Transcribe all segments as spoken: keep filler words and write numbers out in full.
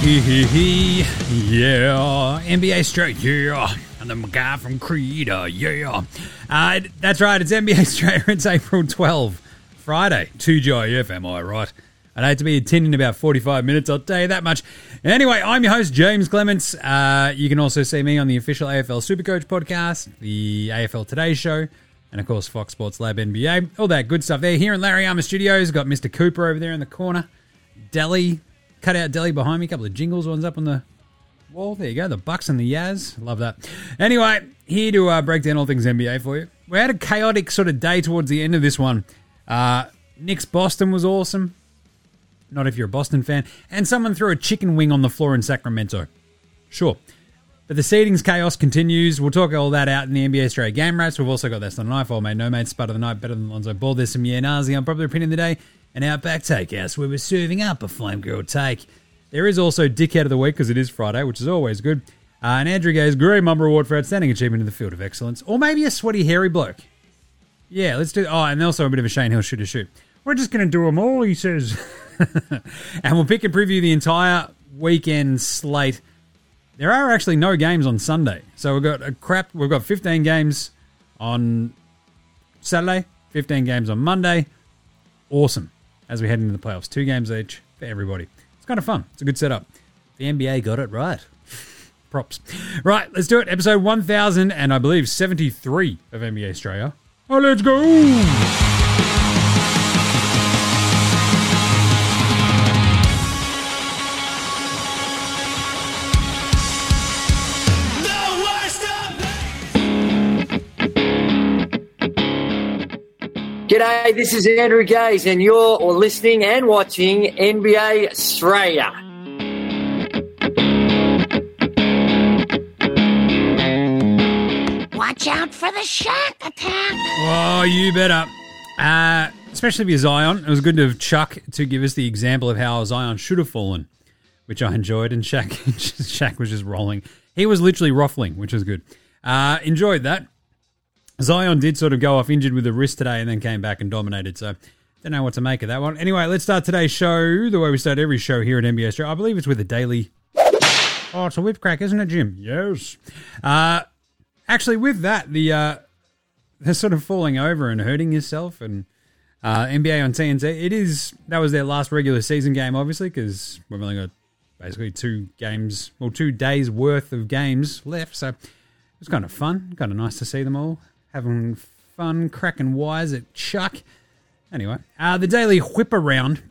Yeah, N B A straight, yeah. And the guy from Creed, uh, yeah. Uh, that's right, it's N B A straight. It's April twelfth, Friday, two J F, am I right? I'd hate to be attending in about forty-five minutes, I'll tell you that much. Anyway, I'm your host, James Clements. Uh, you can also see me on the official A F L Supercoach podcast, the A F L Today Show, and of course, Fox Sports Lab N B A. All that good stuff there. Here in Larry Armour Studios, got Mister Cooper over there in the corner. Deli, cut out Deli behind me. A couple of jingles, one's up on the wall. There you go, the Bucks and the Yaz. Love that. Anyway, here to uh, break down all things N B A for you. We had a chaotic sort of day towards the end of this one. Uh, Knicks Boston was awesome. Not if you're a Boston fan. And someone threw a chicken wing on the floor in Sacramento. Sure. But the seedings chaos continues. We'll talk all that out in the N B A straight game rats. We've also got That's Not a Knife, Old Mate, No Mate, Spud of the Night, Better Than Lonzo Ball. There's some Yeah Nazi, Unpopular Opinion of the Day, and Outback Takehouse, where we're serving up a Flame Girl take. There is also Dickhead of the Week, because it is Friday, which is always good. Uh, and Andrew Gay's Grey Mumber Award for Outstanding Achievement in the Field of Excellence. Or maybe a sweaty, hairy bloke. Yeah, let's do... Oh, and also a bit of a Shane Hill shooter shoot. We're just going to do them all, he says. And we'll pick and preview the entire weekend slate. There are actually no games on Sunday. So we've got a crap... We've got fifteen games on Saturday, fifteen games on Monday. Awesome. As we head into the playoffs. Two games each for everybody. It's kind of fun. It's a good setup. The N B A got it right. Props. Right, let's do it. Episode one thousand and I believe seventy-three of N B A Australia. Oh, let's go! G'day, this is Andrew Gaze, and you're or listening and watching N B A Australia. Watch out for the Shaq attack. Oh, you better. Uh, especially with Zion. It was good of Chuck to give us the example of how Zion should have fallen, which I enjoyed, and Shaq, Shaq was just rolling. He was literally ruffling, which was good. Uh, enjoyed that. Zion did sort of go off injured with the wrist today and then came back and dominated, so don't know what to make of that one. Anyway, let's start today's show the way we start every show here at N B A Australia. I believe it's with a daily... Oh, it's a whip crack, isn't it, Jim? Yes. Uh, actually, with that, the uh, they're sort of falling over and hurting yourself, and uh, N B A on T N T, it is... That was their last regular season game, obviously, because we've only got basically two games, well, two days worth of games left, so it was kind of fun, kind of nice to see them all. Having fun, cracking wires at Chuck. Anyway, uh, the daily whip around.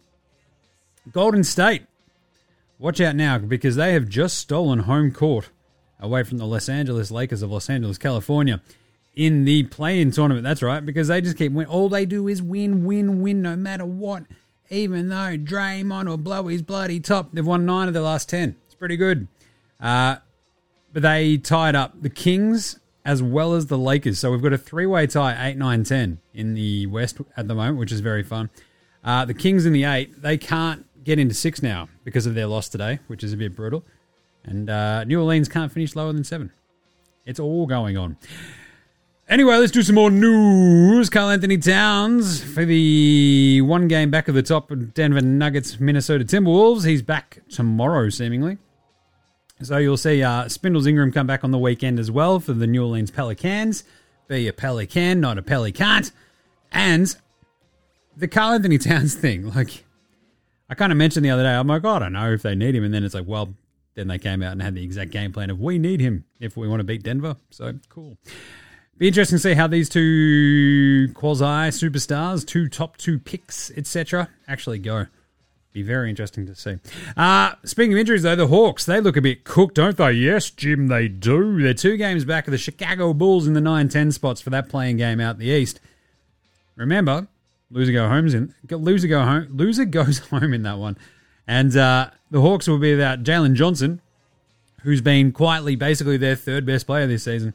Golden State. Watch out now, because they have just stolen home court away from the Los Angeles Lakers of Los Angeles, California, in the play-in tournament. That's right, because they just keep winning. All they do is win, win, win, no matter what. Even though Draymond will blow his bloody top. They've won nine of their last ten. It's pretty good. Uh, but they tied up the Kings as well as the Lakers. So we've got a three-way tie, eight, nine, ten in the West at the moment, which is very fun. Uh, the Kings in the eight, they can't get into six now because of their loss today, which is a bit brutal. And uh, New Orleans can't finish lower than seven. It's all going on. Anyway, let's do some more news. Karl Anthony Towns for the one game back of the top of Denver Nuggets, Minnesota Timberwolves. He's back tomorrow, seemingly. So you'll see uh, Spindles Ingram come back on the weekend as well for the New Orleans Pelicans. Be a Pelican, not a Pelicant. And the Karl Anthony Towns thing, like, I kind of mentioned the other day, I'm like, oh, I don't know if they need him. And then it's like, well, then they came out and had the exact game plan of we need him if we want to beat Denver. So, cool. Be interesting to see how these two quasi-superstars, two top two picks, et cetera, actually go. Be very interesting to see. Uh, speaking of injuries, though, the Hawks, they look a bit cooked, don't they? Yes, Jim, they do. They're two games back of the Chicago Bulls in the nine ten spots for that playing game out the East. Remember, loser go home's in. Loser go home. Loser goes home in that one. And uh, the Hawks will be without Jalen Johnson, who's been quietly basically their third best player this season.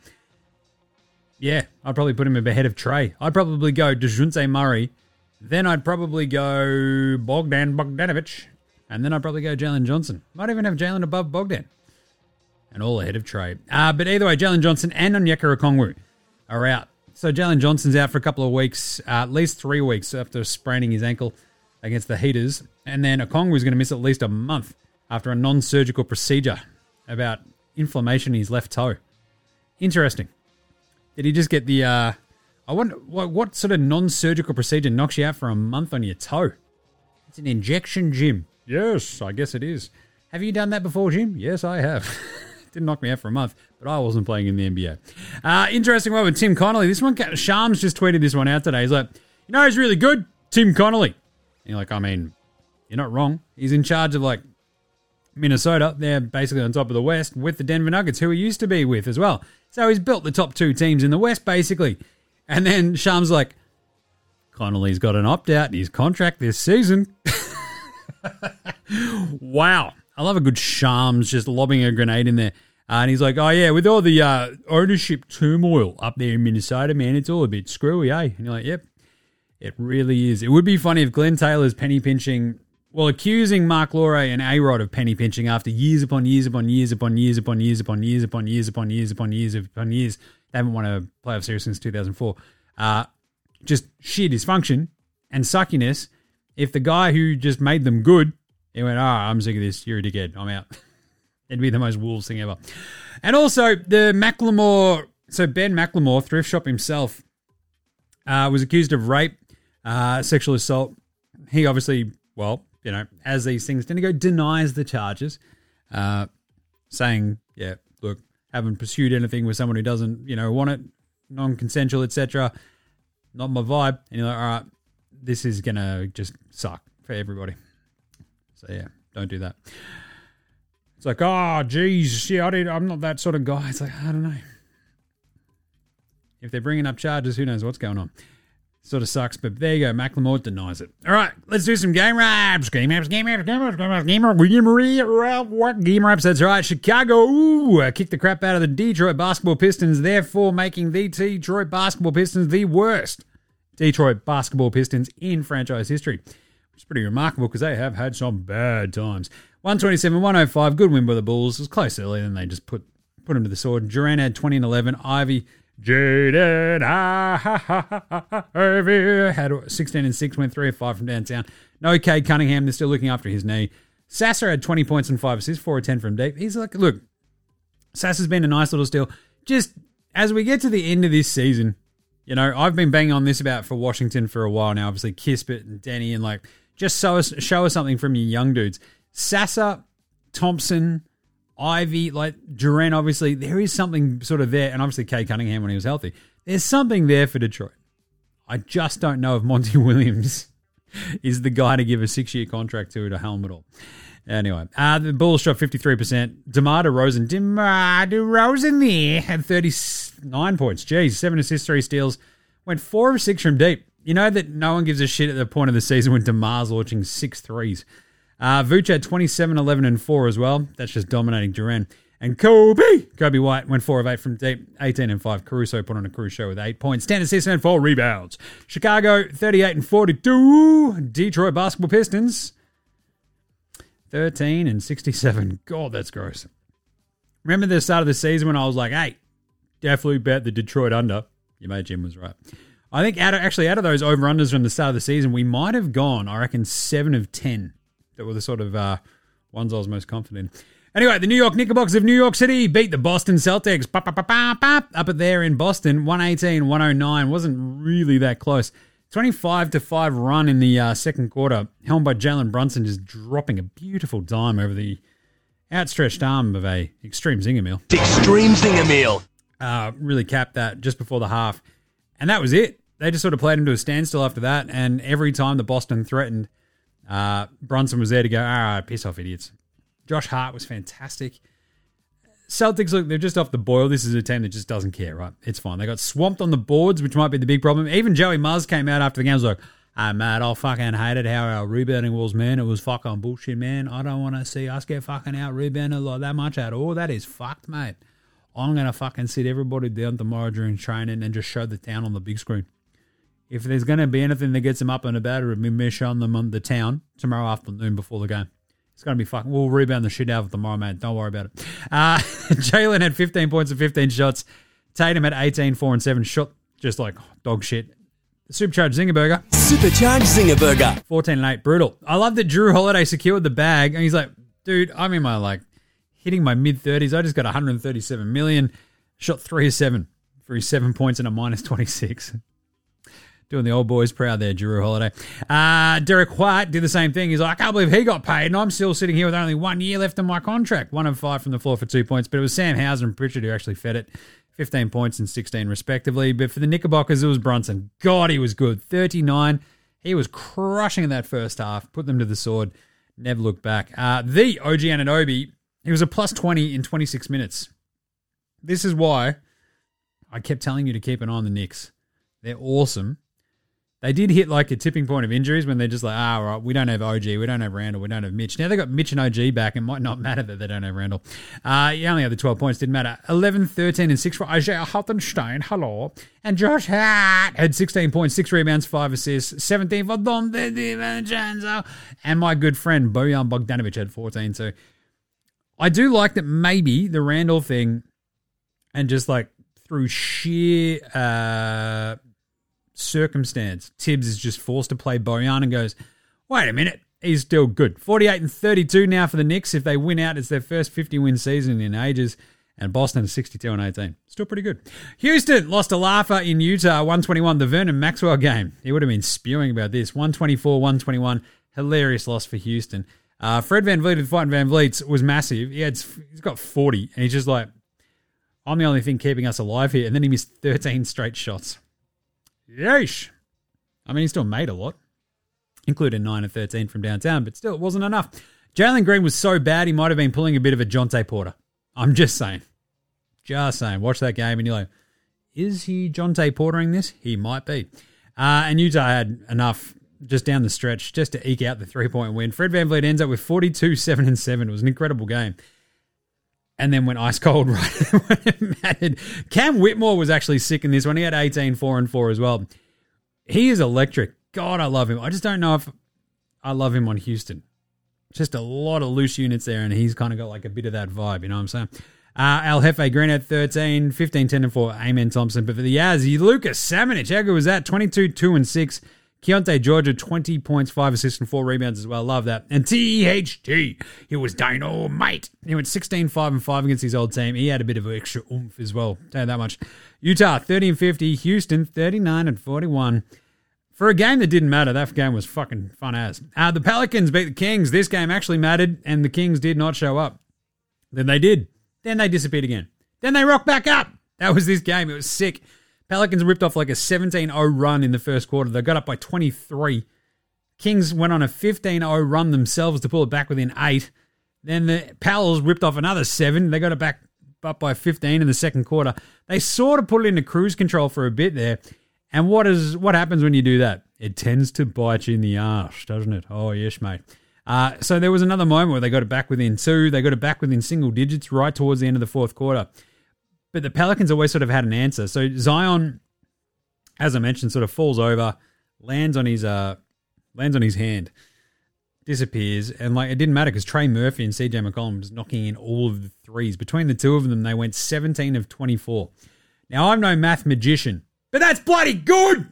Yeah, I'd probably put him ahead of Trey. I'd probably go DeJounte Murray. Then I'd probably go Bogdan Bogdanovic. And then I'd probably go Jalen Johnson. Might even have Jalen above Bogdan. And all ahead of Trey. Uh, but either way, Jalen Johnson and Onyeka Okongwu are out. So Jalen Johnson's out for a couple of weeks, uh, at least three weeks after spraining his ankle against the Heaters. And then Okongwu's going to miss at least a month after a non-surgical procedure about inflammation in his left toe. Interesting. Did he just get the... Uh, I wonder, what, what sort of non-surgical procedure knocks you out for a month on your toe? It's an injection, Jim. Yes, I guess it is. Have you done that before, Jim? Yes, I have. Didn't knock me out for a month, but I wasn't playing in the N B A. Uh, interesting one with Tim Connolly. This one, Shams just tweeted this one out today. He's like, you know who's really good? Tim Connolly. And you're like, I mean, you're not wrong. He's in charge of, like, Minnesota. They're basically on top of the West with the Denver Nuggets, who he used to be with as well. So he's built the top two teams in the West, basically. And then Shams like, Connolly's got an opt-out in his contract this season. Wow. I love a good Shams just lobbing a grenade in there. Uh, and he's like, oh, yeah, with all the uh, ownership turmoil up there in Minnesota, man, it's all a bit screwy, eh? And you're like, yep, it really is. It would be funny if Glenn Taylor's penny pinching, well, accusing Mark Laurie and A-Rod of penny pinching after years upon years upon years upon years upon years upon years upon years upon years upon years upon years. They haven't won a playoff series since two thousand four. Uh, just sheer dysfunction and suckiness. If the guy who just made them good, he went, oh, I'm sick of this. You're a dickhead. I'm out. It'd be the most Wolves thing ever. And also, the Macklemore, so Ben Macklemore, thrift shop himself, uh, was accused of rape, uh, sexual assault. He obviously, well, you know, as these things tend to go, denies the charges, uh, saying, yeah, look, haven't pursued anything with someone who doesn't, you know, want it, non-consensual, et cetera. Not my vibe. And you're like, all right, this is going to just suck for everybody. So, yeah, don't do that. It's like, oh, geez, yeah, I did, I'm not that sort of guy. It's like, I don't know. If they're bringing up charges, who knows what's going on. Sort of sucks, but there you go. Macklemore denies it. All right, let's do some game raps. Game raps, game raps, game raps, game raps, game raps, game raps. What game raps? That's right. Chicago ooh, uh, kicked the crap out of the Detroit Basketball Pistons, therefore making the Detroit Basketball Pistons the worst Detroit Basketball Pistons in franchise history. Which is pretty remarkable because they have had some bad times. one twenty-seven one oh five, good win by the Bulls. It was close earlier, then they just put put him to the sword. Durant had twenty and eleven. Ivy, Jaden Ivy had sixteen and six, went three of five from downtown. No Cade Cunningham, they're still looking after his knee. Sasser had twenty points and five assists, four of ten from deep. He's like, look, Sasser's been a nice little steal. Just as we get to the end of this season, you know, I've been banging on this about for Washington for a while now, obviously Kispert and Denny, and like, just show us, show us something from your young dudes. Sasser, Thompson, Ivy, like Durant, obviously, there is something sort of there, and obviously Cade Cunningham when he was healthy. There's something there for Detroit. I just don't know if Monty Williams is the guy to give a six-year contract to to helm it all. Anyway, uh, the Bulls shot fifty-three percent. DeMar DeRozan, DeMar DeRozan there had thirty-nine points. Jeez, seven assists, three steals. Went four of six from deep. You know that no one gives a shit at the point of the season when DeMar's launching six threes. Uh, Vooch had twenty-seven, eleven, and four as well. That's just dominating Durant. And Kobe, Kobe White went four of eight from deep, eighteen and five. Caruso put on a Caruso show with eight points, ten assists, and four rebounds. Chicago, thirty-eight and forty-two. Detroit Basketball Pistons, thirteen and sixty-seven. God, that's gross. Remember the start of the season when I was like, hey, definitely bet the Detroit under? Your mate Jim was right. I think out of, actually out of those over-unders from the start of the season, we might have gone, I reckon, seven of ten. That were the sort of uh, ones I was most confident in. Anyway, the New York Knickerbockers of New York City beat the Boston Celtics. Ba, ba, ba, ba, ba, up at there in Boston, one eighteen, one oh nine. Wasn't really that close. twenty-five to five run in the uh, second quarter, helmed by Jalen Brunson, just dropping a beautiful dime over the outstretched arm of a Extreme Zinger Meal. Extreme Zinger Meal. Uh, really capped that just before the half. And that was it. They just sort of played him to a standstill after that, and every time the Boston threatened, Uh, Brunson was there to go, all right, piss off, idiots. Josh Hart was fantastic. Celtics, look, they're just off the boil. This is a team that just doesn't care, right? It's fine. They got swamped on the boards, which might be the big problem. Even Joey Muzz came out after the game and was like, hey, Matt, I fucking hated how our rebounding was, man. It was fucking bullshit, man. I don't want to see us get fucking out rebounded like that much at all. That is fucked, mate. I'm going to fucking sit everybody down tomorrow during training and just show the town on the big screen. If there's going to be anything that gets them up and about, it'll be me showing them on the town tomorrow afternoon before the game. It's going to be fucking... We'll rebound the shit out of it tomorrow, mate. Don't worry about it. Uh, Jalen had fifteen points and fifteen shots. Tatum had eighteen, four, and seven. Shot just like dog shit. Supercharged Zinger Burger. Supercharged Zinger Burger. fourteen and eight. Brutal. I love that Drew Holiday secured the bag, and he's like, dude, I'm in my, like, hitting my mid-thirties. I just got one hundred thirty-seven million, shot three of seven for his seven points and a minus twenty-six. Doing the old boys proud there, Drew Holiday. Uh, Derek White did the same thing. He's like, I can't believe he got paid, and I'm still sitting here with only one year left on my contract. One of five from the floor for two points, but it was Sam Hauser and Pritchard who actually fed it. fifteen points and sixteen respectively. But for the Knickerbockers, it was Brunson. God, he was good. thirty-nine. He was crushing in that first half. Put them to the sword. Never looked back. Uh, the O G Anunoby, he was a plus twenty in twenty-six minutes. This is why I kept telling you to keep an eye on the Knicks. They're awesome. They did hit like a tipping point of injuries when they're just like, ah, right, we don't have O G, we don't have Randall, we don't have Mitch. Now they got Mitch and O G back. It might not matter that they don't have Randall. Uh, you only had the twelve points, didn't matter. eleven, thirteen, and six for Isaiah Hartenstein, hello. And Josh Hart had sixteen points, six rebounds, five assists, seventeen for Dante DiVincenzo. And my good friend Bojan Bogdanovic had fourteen too. I do like that maybe the Randall thing, and just like through sheer uh, circumstance, Tibbs is just forced to play Bojan and goes, wait a minute, he's still good. forty-eight and thirty-two now for the Knicks. If they win out, it's their first fifty-win season in ages. And Boston is sixty-two and eighteen. Still pretty good. Houston lost a laugher in Utah, one twenty-one, the Vernon Maxwell game. He would have been spewing about this. one twenty-four, one twenty-one. Hilarious loss for Houston. Uh, Fred VanVleet with Fighting Van Vliet's was massive. He had, he's got forty, and he's just like, I'm the only thing keeping us alive here. And then he missed thirteen straight shots. Yeesh. I mean, he still made a lot, including nine of thirteen from downtown, but still, it wasn't enough. Jalen Green was so bad, he might have been pulling a bit of a Jonte Porter. I'm just saying. Just saying. Watch that game, and you're like, is he Jonte Portering this? He might be. Uh, and Utah had enough just down the stretch just to eke out the three-point win. Fred VanVleet ends up with forty-two, seven, and seven. It was an incredible game. And then went ice cold right when it mattered. Cam Whitmore was actually sick in this one. He had eighteen, four, and four as well. He is electric. God, I love him. I just don't know if I love him on Houston. Just a lot of loose units there, and he's kind of got like a bit of that vibe, you know what I'm saying? Uh, Al Jefe Green had thirteen, fifteen, ten, and four. Amen Thompson. But for the Yazzie, Lucas Samanich, how good was that? twenty-two, two, and six. Keontae Georgia, twenty points, five assists, and four rebounds as well. Love that. And T H T, he was dynamite. He went sixteen, five, and five against his old team. He had a bit of extra oomph as well. Tell you that much. Utah, thirty and fifty. Houston, thirty-nine and forty-one. For a game that didn't matter, that game was fucking fun as. Uh, the Pelicans beat the Kings. This game actually mattered, and the Kings did not show up. Then they did. Then they disappeared again. Then they rocked back up. That was this game. It was sick. Pelicans ripped off like a seventeen oh run in the first quarter. They got up by twenty-three. Kings went on a fifteen oh run themselves to pull it back within eight. Then the Pals ripped off another seven. They got it back up by fifteen in the second quarter. They sort of put it into cruise control for a bit there. And what is what happens when you do that? It tends to bite you in the arse, doesn't it? Oh, yes, mate. Uh, so there was another moment where they got it back within two. They got it back within single digits right towards the end of the fourth quarter. But the Pelicans always sort of had an answer. So Zion, as I mentioned, sort of falls over, lands on his uh, lands on his hand, disappears, and like it didn't matter because Trey Murphy and C J McCollum was knocking in all of the threes. Between the two of them, they went seventeen of twenty-four. Now I'm no math magician, but that's bloody good.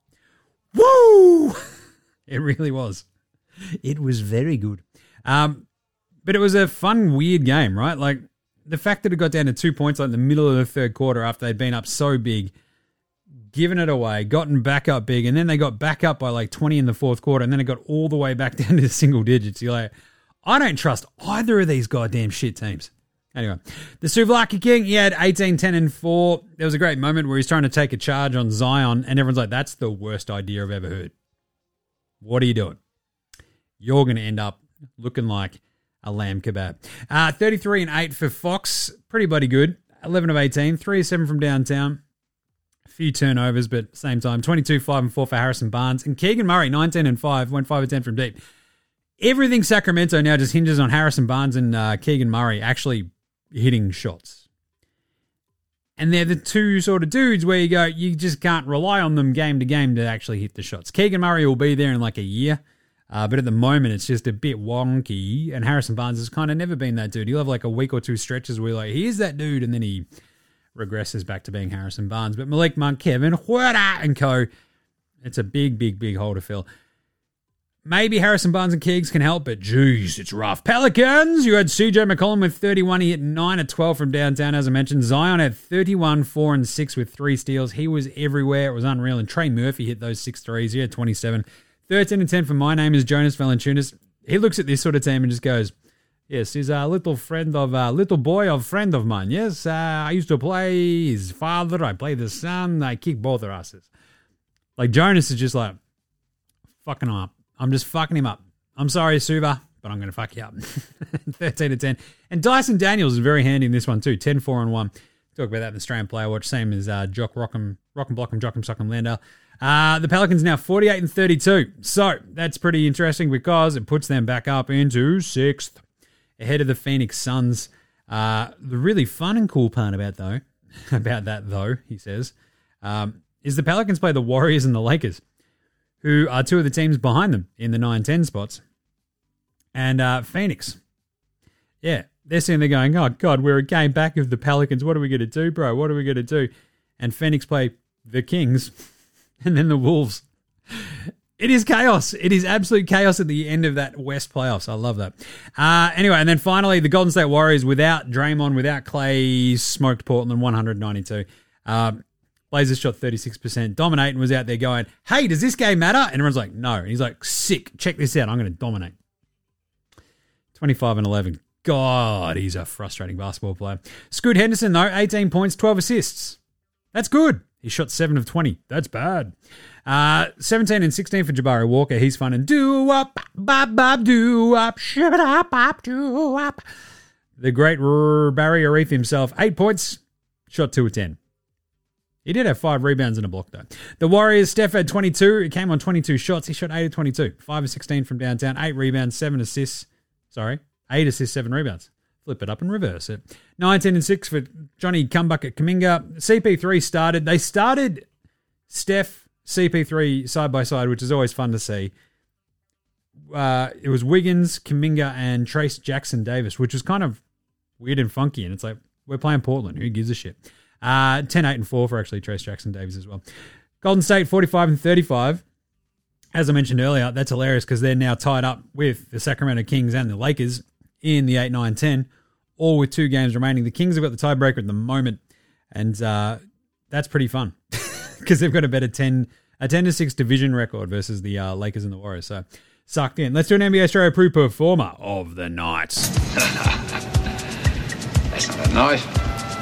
Woo! It really was. It was very good. Um, but it was a fun, weird game, right? Like. The fact that it got down to two points like in the middle of the third quarter after they'd been up so big, given it away, gotten back up big, and then they got back up by like twenty in the fourth quarter, and then it got all the way back down to the single digits. You're like, I don't trust either of these goddamn shit teams. Anyway, the Souvlaki King, he had eighteen, ten, and four. There was a great moment where he's trying to take a charge on Zion, and everyone's like, that's the worst idea I've ever heard. What are you doing? You're going to end up looking like a lamb kebab. Uh, thirty-three and eight for Fox. Pretty bloody good. eleven of eighteen. three of seven from downtown. A few turnovers, but at the same time, twenty-two, five, and four for Harrison Barnes. And Keegan Murray, nineteen and five. Went five of ten from deep. Everything Sacramento now just hinges on Harrison Barnes and uh, Keegan Murray actually hitting shots. And they're the two sort of dudes where you go, you just can't rely on them game to game to actually hit the shots. Keegan Murray will be there in like a year. Uh, but at the moment, it's just a bit wonky. And Harrison Barnes has kind of never been that dude. He'll have like a week or two stretches where you're like, here's that dude. And then he regresses back to being Harrison Barnes. But Malik Monk, Kevin Huerta and co, it's a big, big, big hole to fill. maybe Harrison Barnes and Keegs can help, but geez, it's rough. Pelicans, you had C J McCollum with thirty-one. He hit nine of twelve from downtown, as I mentioned. Zion had thirty-one, four and six with three steals. He was everywhere. It was unreal. And Trey Murphy hit those six threes. He had twenty-seven. thirteen and ten for my name is Jonas Valanciunas. He looks at this sort of team and just goes, yes, he's a little friend of, a little boy of friend of mine. Yes, uh, I used to play his father. I play the son. I kick both their asses. Like, Jonas is just like, fucking him up. I'm just fucking him up. I'm sorry, Suva, but I'm going to fuck you up. thirteen to ten. And Dyson Daniels is very handy in this one too. ten, four and one. Talk about that in the Australian Player Watch. Same as uh, Jock Rockham, Rockham Blockham, Jockham Sockham Landale. Uh, the Pelicans now forty-eight and thirty-two. So that's pretty interesting because it puts them back up into sixth, ahead of the Phoenix Suns. Uh, the really fun and cool part about though, about that though, he says, um, is the Pelicans play the Warriors and the Lakers, who are two of the teams behind them in the nine ten spots. And uh, Phoenix, yeah, they're sitting there going, oh, God, we're a game back of the Pelicans. What are we going to do, bro? What are we going to do? And Phoenix play the Kings and then the Wolves. It is chaos. It is absolute chaos at the end of that West playoffs. I love that. Uh, anyway, and then finally, the Golden State Warriors, without Draymond, without Clay, smoked Portland one ninety-two. Um, Blazers shot thirty-six percent. Dominate and was out there going, hey, does this game matter? And everyone's like, no. And he's like, sick. Check this out. I'm going to dominate. twenty-five and eleven. God, he's a frustrating basketball player. Scoot Henderson, though, eighteen points, twelve assists. That's good. He shot seven of twenty. That's bad. Uh, seventeen and sixteen for Jabari Walker. He's fun. And do-up, bop-bop, do-up, shib-a-dop-bop, do-up. The great Barry Arith himself, eight points, shot two of ten. He did have five rebounds and a block, though. The Warriors, Steph had twenty-two. He came on twenty-two shots. He shot eight of twenty-two. five of sixteen from downtown. eight rebounds, seven assists. Sorry, eight assists, seven rebounds. Flip it up and reverse it. nineteen and six for Johnny Cumbucket Kuminga. C P three started. They started Steph, C P three side by side, which is always fun to see. Uh, it was Wiggins, Kuminga, and Trace Jackson Davis, which was kind of weird and funky. And it's like, we're playing Portland. Who gives a shit? Uh, ten, eight, and four for actually Trace Jackson Davis as well. Golden State, forty-five and thirty-five. As I mentioned earlier, that's hilarious because they're now tied up with the Sacramento Kings and the Lakers in the eight, nine, ten, all with two games remaining. The Kings have got the tiebreaker at the moment, and uh, that's pretty fun because they've got a better ten, a ten to six division record versus the uh, Lakers and the Warriors. So, sucked in. Let's do an N B A Australia Pro Performer of the Night. That's not a knife.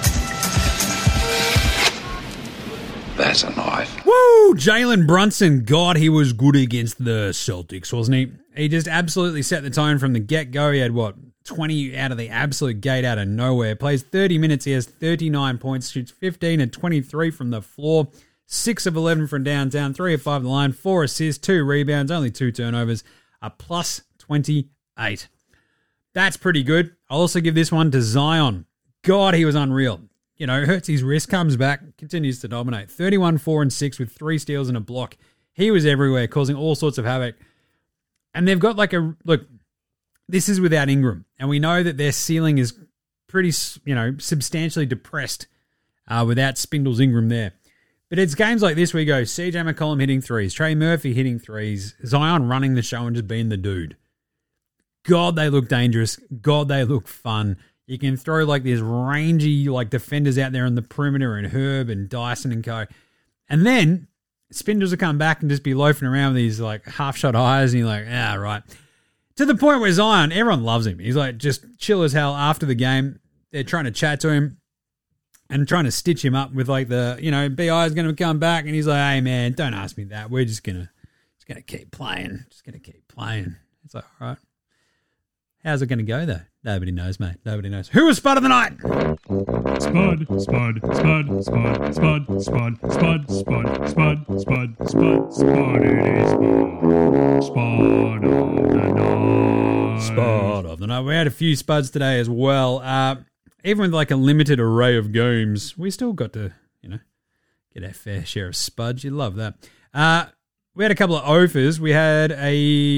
That's a knife. Woo! Jalen Brunson. God, he was good against the Celtics, wasn't he? He just absolutely set the tone from the get-go. He had, what, twenty out of the absolute gate out of nowhere. Plays thirty minutes. He has thirty-nine points. Shoots fifteen and twenty-three from the floor. six of eleven from downtown. three of five on the line. four assists, two rebounds, only two turnovers. A plus twenty-eight. That's pretty good. I'll also give this one to Zion. God, he was unreal. You know, hurts his wrist, comes back, continues to dominate. thirty-one, four, and six with three steals and a block. He was everywhere, causing all sorts of havoc. And they've got like a, look, this is without Ingram. And we know that their ceiling is pretty, you know, substantially depressed uh, without Spindles Ingram there. But it's games like this where you go, C J McCollum hitting threes, Trey Murphy hitting threes, Zion running the show and just being the dude. God, they look dangerous. God, they look fun. You can throw like these rangy like defenders out there on the perimeter and Herb and Dyson and co. And then Spindles will come back and just be loafing around with these like half-shot eyes and you're like, ah, right. To the point where Zion, everyone loves him. He's like just chill as hell after the game. They're trying to chat to him and trying to stitch him up with like the, you know, B I is going to come back and he's like, hey man, don't ask me that. We're just going to just gonna keep playing. Just going to keep playing. It's like, all right. How's it going to go, though? Nobody knows, mate. Nobody knows. Who was Spud of the Night? Spud, Spud, Spud, Spud, Spud, Spud, Spud, Spud, Spud, Spud, Spud, Spud, it is Spud of the Night. Spud of the Night. We had a few Spuds today as well. Uh, even with like a limited array of games, we still got to, you know, get our fair share of Spuds. You love that. Uh, We had a couple of offers. We had a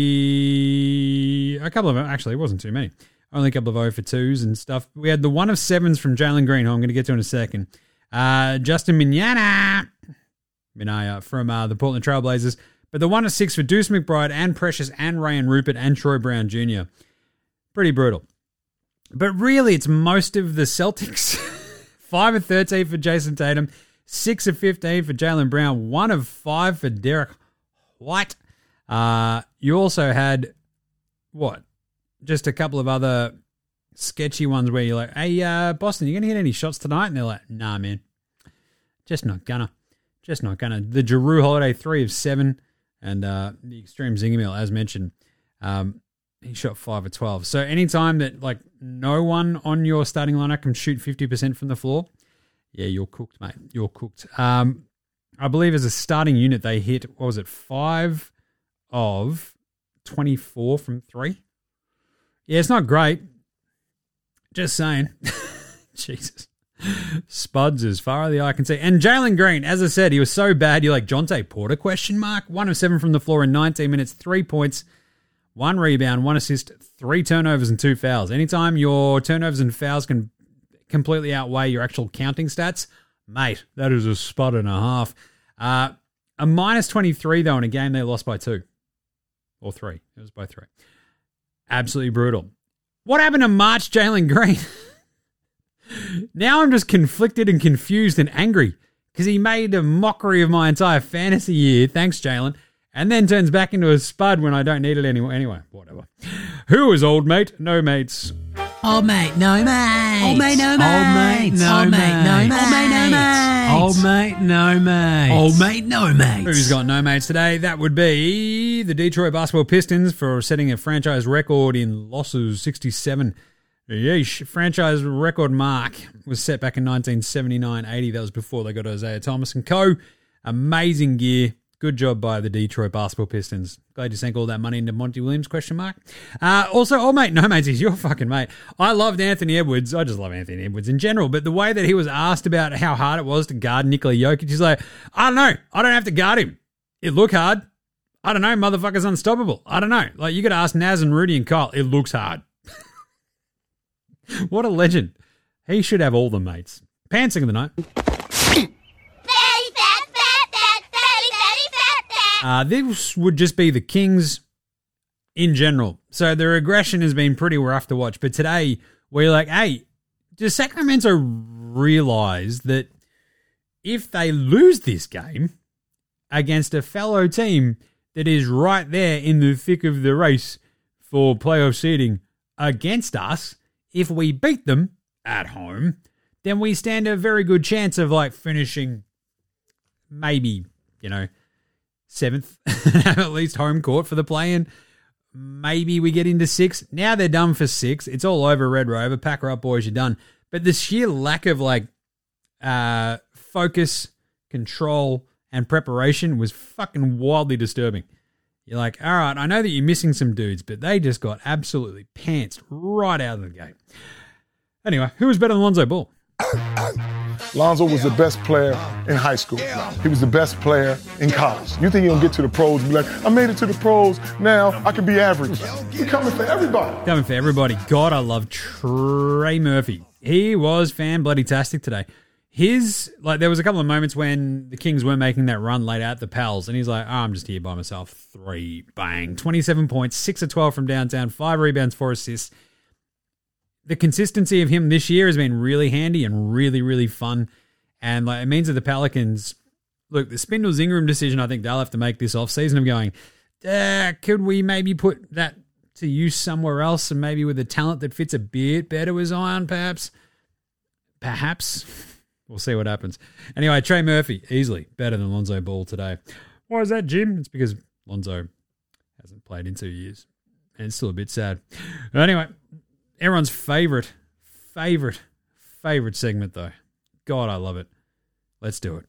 a couple of them. Actually, it wasn't too many. Only a couple of oh for twos and stuff. We had the one of sevens from Jalen Green, who I'm going to get to in a second. Uh, Justin Mignana, Minaya from uh, the Portland Trailblazers. But the one to six for Deuce McBride and Precious and Ray and Rupert and Troy Brown Junior Pretty brutal. But really, it's most of the Celtics. five of thirteen for Jason Tatum, six of fifteen for Jaylen Brown, one of five for Derek White. Uh, you also had, what, just a couple of other sketchy ones where you're like, hey, uh, Boston, you going to hit any shots tonight? And they're like, nah, man, just not gonna. Just not gonna. The Jrue Holiday, three of seven, and uh, the Extreme Zingamil, as mentioned, um, he shot five of twelve. So anytime that like no one on your starting lineup can shoot fifty percent from the floor, yeah, you're cooked, mate. You're cooked. Um, I believe as a starting unit, they hit, what was it, five of twenty-four from three? Yeah, it's not great. Just saying. Jesus. Spuds as far as the eye can see. And Jalen Green, as I said, he was so bad. You're like, Jonte Porter, question mark? One of seven from the floor in nineteen minutes, three points, one rebound, one assist, three turnovers and two fouls. Anytime your turnovers and fouls can completely outweigh your actual counting stats, mate, that is a spud and a half. Uh, a minus twenty-three, though, in a game they lost by two. Or three. It was by three. Absolutely brutal. What happened to March Jalen Green? Now I'm just conflicted and confused and angry because he made a mockery of my entire fantasy year. Thanks, Jalen. And then turns back into a spud when I don't need it anymore. Anyway, whatever. Who is old mate? No mates. Old mate, no mates. Old mate, no mates. Old mate, no mates. Old mate, no mates. Old mate, no mates. Old mate, no mates. Who's got no mates today? That would be the Detroit Basketball Pistons for setting a franchise record in losses, sixty-seven. Yeesh. Franchise record mark was set back in nineteen seventy-nine eighty. That was before they got Isaiah Thomas and co. Amazing gear. Good job by the Detroit Basketball Pistons. Glad you sank all that money into Monty Williams, question mark. Uh, also, oh, mate, no, mates, he's your fucking mate. I loved Anthony Edwards. I just love Anthony Edwards in general. But the way that he was asked about how hard it was to guard Nikola Jokic, he's like, I don't know. I don't have to guard him. It look hard. I don't know. Motherfucker's unstoppable. I don't know. Like, you got to ask Naz and Rudy and Kyle. It looks hard. What a legend. He should have all the mates. Pantsing of the night. Uh, this would just be the Kings in general. So their aggression has been pretty rough to watch. But today, we're like, hey, does Sacramento realize that if they lose this game against a fellow team that is right there in the thick of the race for playoff seeding against us, if we beat them at home, then we stand a very good chance of like finishing maybe, you know, seventh, have at least home court for the play-in. Maybe we get into six. Now they're done for six. It's all over, Red Rover. Pack her up, boys. You're done. But the sheer lack of like uh, focus, control, and preparation was fucking wildly disturbing. You're like, all right, I know that you're missing some dudes, but they just got absolutely pantsed right out of the gate. Anyway, who was better than Lonzo Ball? Lonzo was the best player in high school. He was the best player in college. You think he'll get to the pros and be like, I made it to the pros, now I can be average. He's coming for everybody. Coming for everybody. God, I love Trey Murphy. He was fan-bloody-tastic today. His, like, there was a couple of moments when the Kings were making that run late out the Pals, and he's like, oh, I'm just here by myself. Three, bang. twenty-seven points, six of twelve from downtown, five rebounds, four assists. The consistency of him this year has been really handy and really, really fun. And like it means that the Pelicans, look, the Spindles Ingram decision, I think they'll have to make this offseason of going, uh, could we maybe put that to use somewhere else and maybe with a talent that fits a bit better with Zion, perhaps? Perhaps. We'll see what happens. Anyway, Trey Murphy, easily better than Lonzo Ball today. Why is that, Jim? It's because Lonzo hasn't played in two years. And it's still a bit sad. Anyway, everyone's favorite, favorite, favorite segment, though. God, I love it. Let's do it.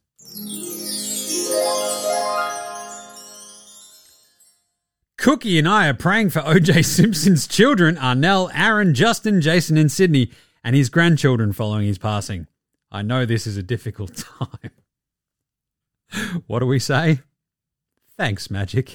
Cookie and I are praying for O J Simpson's children, Arnell, Aaron, Justin, Jason, and Sydney, and his grandchildren following his passing. I know this is a difficult time. What do we say? Thanks, Magic.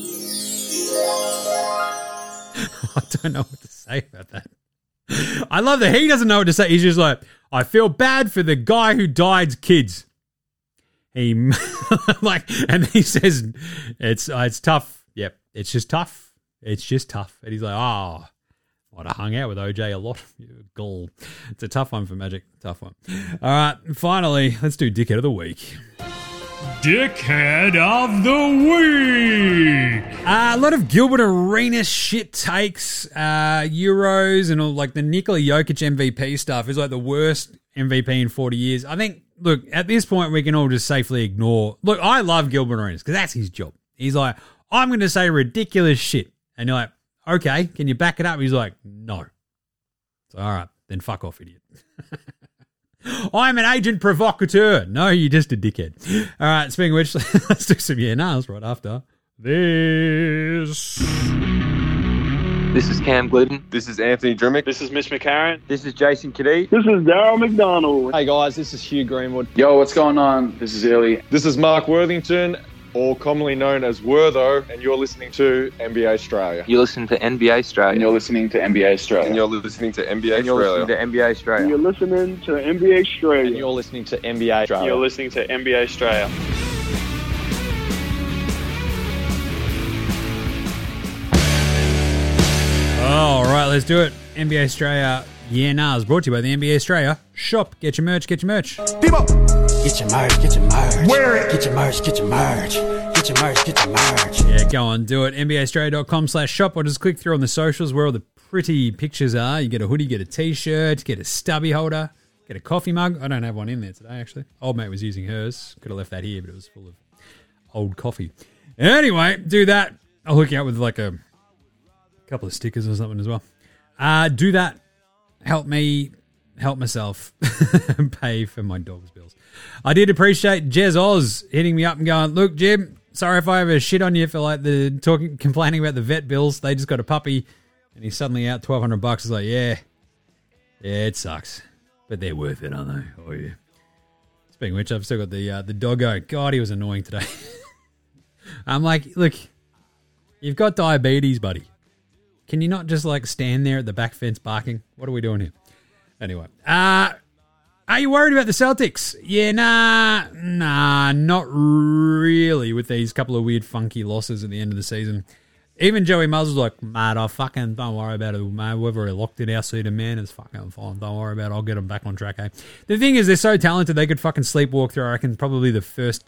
I don't know what to say about that. I love that he doesn't know what to say. He's just like, I feel bad for the guy who died's kids. he like, and he says it's uh, it's tough. Yep, it's just tough. It's just tough. And he's like, oh, I'd have hung out with O J a lot. Gall. It's a tough one for Magic. Tough one. All right, finally, let's do Dickhead of the Week. Dickhead of the Week. Uh, a lot of Gilbert Arenas shit takes, uh, Euros and all like the Nikola Jokic M V P stuff is like the worst M V P in forty years. I think, look, at this point we can all just safely ignore. Look, I love Gilbert Arenas because that's his job. He's like, I'm going to say ridiculous shit. And you're like, okay, can you back it up? He's like, no. So, all right, then fuck off, idiot. I'm an agent provocateur. No, you're just a dickhead. All right, speaking of which, let's do some yeah nahs right after this. This is Cam Glidden. This is Anthony Drimmick. This is Mitch McCarron. This is Jason Kadee. This is Daryl McDonald. Hey guys, this is Hugh Greenwood. Yo, what's going on? This is Illy. This is Mark Worthington, or commonly known as Wortho, and you're listening to N B A Australia. You're listening to N B A Australia. And you're listening to N B A Australia. And you're listening to N B A and you're Australia. listening to N B A Australia. And you're listening to N B A Australia. And you're listening to N B A Australia. You're listening to N B A Australia. All right, let's do it. N B A Australia, yeah, nah, is brought to you by the N B A Australia shop. Get your merch, get your merch. People, get your merch, get your merch. Wear it. Get your merch, get your merch. Get your merch, get your merch. Yeah, go on, do it. N B A Australia dot com slash shop, or just click through on the socials where all the pretty pictures are. You get a hoodie, get a t-shirt, get a stubby holder, get a coffee mug. I don't have one in there today, actually. Old mate was using hers. Could have left that here, but it was full of old coffee. Anyway, do that. I'll hook you up with like a couple of stickers or something as well. Uh, do that. Help me help myself pay for my dog's bills. I did appreciate Jez Oz hitting me up and going, look, Jim, sorry if I ever shit on you for like the talking, complaining about the vet bills. They just got a puppy and he's suddenly out twelve hundred bucks. It's like, yeah, yeah, it sucks, but they're worth it, aren't they? Oh yeah. Speaking of which, I've still got the uh, the doggo. God, he was annoying today. I'm like, look, you've got diabetes, buddy. Can you not just like stand there at the back fence barking? What are we doing here? Anyway, uh, are you worried about the Celtics? Yeah, nah, nah, not really with these couple of weird funky losses at the end of the season. Even Joey Muzz was like, mate, I fucking don't worry about it, mate. We've already locked in our seat of man. It's fucking fine. Don't worry about it. I'll get them back on track, eh? The thing is, they're so talented, they could fucking sleepwalk through, I reckon, probably the first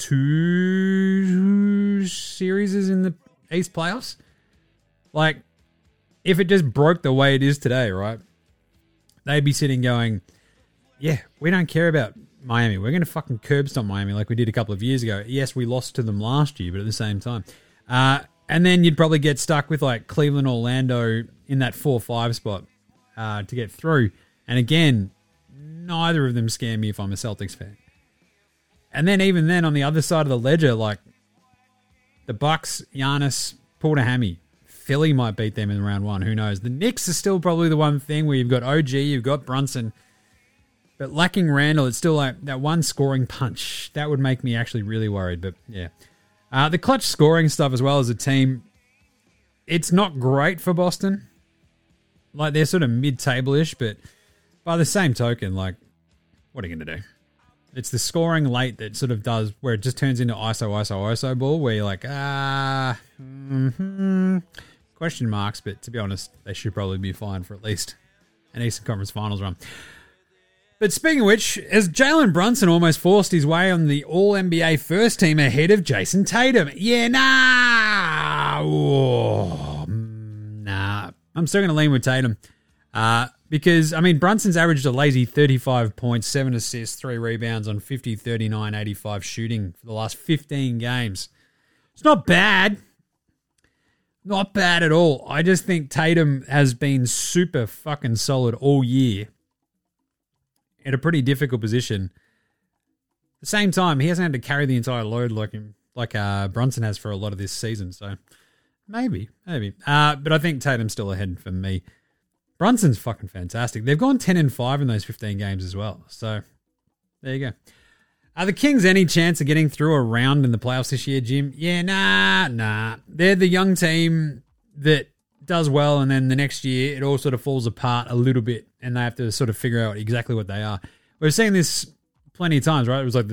two series in the East playoffs. Like, if it just broke the way it is today, right, they'd be sitting going, yeah, we don't care about Miami. We're going to fucking curb stomp Miami like we did a couple of years ago. Yes, we lost to them last year, but at the same time. Uh, and then you'd probably get stuck with like Cleveland, Orlando in that four five spot uh, to get through. And again, neither of them scare me if I'm a Celtics fan. And then even then on the other side of the ledger, like the Bucks, Giannis, pulled a hammy. Philly might beat them in round one. Who knows? The Knicks are still probably the one thing where you've got O G, you've got Brunson, but lacking Randall, it's still like that one scoring punch. That would make me actually really worried. But yeah, uh, the clutch scoring stuff as well as a team, it's not great for Boston. Like they're sort of mid-table-ish, but by the same token, like what are you going to do? It's the scoring late that sort of does where it just turns into I S O, I S O, I S O ball where you're like, ah, mm-hmm. Question marks, but to be honest, they should probably be fine for at least an Eastern Conference Finals run. But speaking of which, as Jalen Brunson almost forced his way on the All-N B A first team ahead of Jason Tatum. Yeah, nah. Oh, nah. I'm still going to lean with Tatum. Uh, because, I mean, Brunson's averaged a lazy thirty-five points, seven assists, three rebounds on fifty, thirty-nine, eighty-five shooting for the last fifteen games. It's not bad. Not bad at all. I just think Tatum has been super fucking solid all year in a pretty difficult position. At the same time, he hasn't had to carry the entire load like him, like uh, Brunson has for a lot of this season. So maybe, maybe. Uh, but I think Tatum's still ahead for me. Brunson's fucking fantastic. They've gone ten and five in those fifteen games as well. So there you go. Are the Kings any chance of getting through a round in the playoffs this year, Jim? Yeah, nah, nah. They're the young team that does well, and then the next year it all sort of falls apart a little bit, and they have to sort of figure out exactly what they are. We've seen this plenty of times, right? It was like the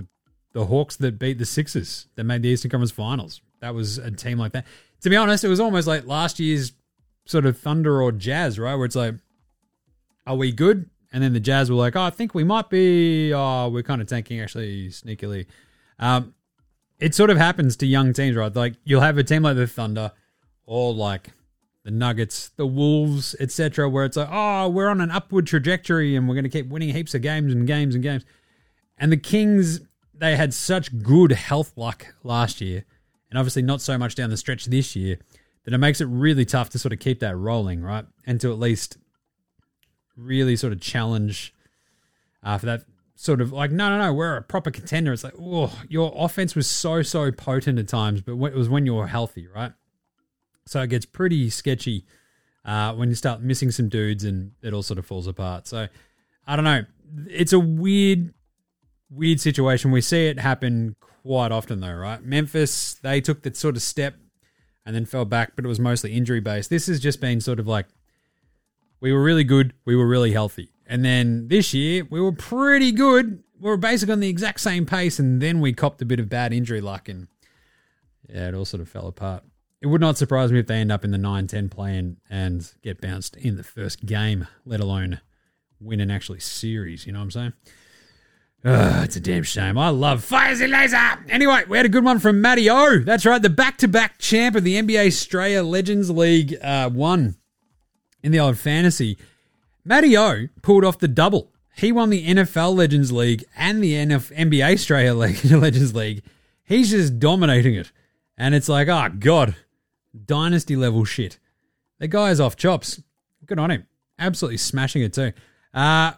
the Hawks that beat the Sixers that made the Eastern Conference Finals. That was a team like that. To be honest, it was almost like last year's sort of Thunder or Jazz, right? Where it's like, are we good? And then the Jazz were like, oh, I think we might be. Oh, we're kind of tanking actually sneakily. Um, it sort of happens to young teams, right? Like you'll have a team like the Thunder or like the Nuggets, the Wolves, et cetera, where it's like, oh, we're on an upward trajectory and we're going to keep winning heaps of games and games and games. And the Kings, they had such good health luck last year, and obviously not so much down the stretch this year, that it makes it really tough to sort of keep that rolling, right? And to at least really sort of challenge uh, for that sort of like, no, no, no, we're a proper contender. It's like, oh, your offense was so, so potent at times, but it was when you were healthy, right? So it gets pretty sketchy uh, when you start missing some dudes and it all sort of falls apart. So I don't know. It's a weird, weird situation. We see it happen quite often though, right? Memphis, they took that sort of step and then fell back, but it was mostly injury-based. This has just been sort of like, we were really good, we were really healthy. And then this year, we were pretty good. We were basically on the exact same pace, and then we copped a bit of bad injury luck, and yeah, it all sort of fell apart. It would not surprise me if they end up in the nine ten play-in and get bounced in the first game, let alone win an actually series, you know what I'm saying? Ugh, it's a damn shame. I love Fires and Laser. Anyway, we had a good one from Matty O. That's right, the back-to-back champ of the N B A Australia Legends League uh, won in the old fantasy. Matty O pulled off the double. He won the N F L Legends League and the N B A Australia Legends League. He's just dominating it. And it's like, oh, God, dynasty level shit. The guy is off chops. Good on him. Absolutely smashing it too. Uh,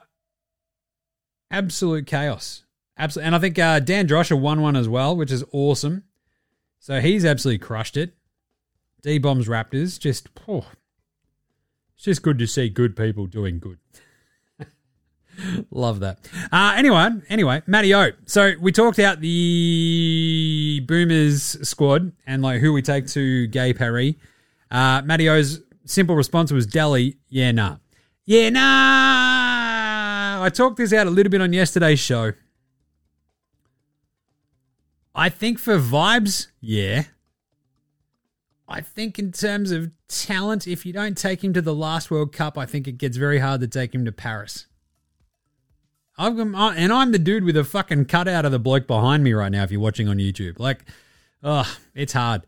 absolute chaos. Absolutely. And I think uh, Dan Droscher won one as well, which is awesome. So he's absolutely crushed it. D-Bombs Raptors, just, oh, it's just good to see good people doing good. Love that. Uh, anyway, anyway, Matty O. So we talked out the Boomers squad and like who we take to Gay Paris. Uh, Matty O's simple response was Delhi. Yeah, nah. Yeah, nah. I talked this out a little bit on yesterday's show. I think for vibes, yeah. I think in terms of talent, if you don't take him to the last World Cup, I think it gets very hard to take him to Paris. I've, and I'm the dude with a fucking cutout of the bloke behind me right now if you're watching on YouTube. Like, ugh, it's hard.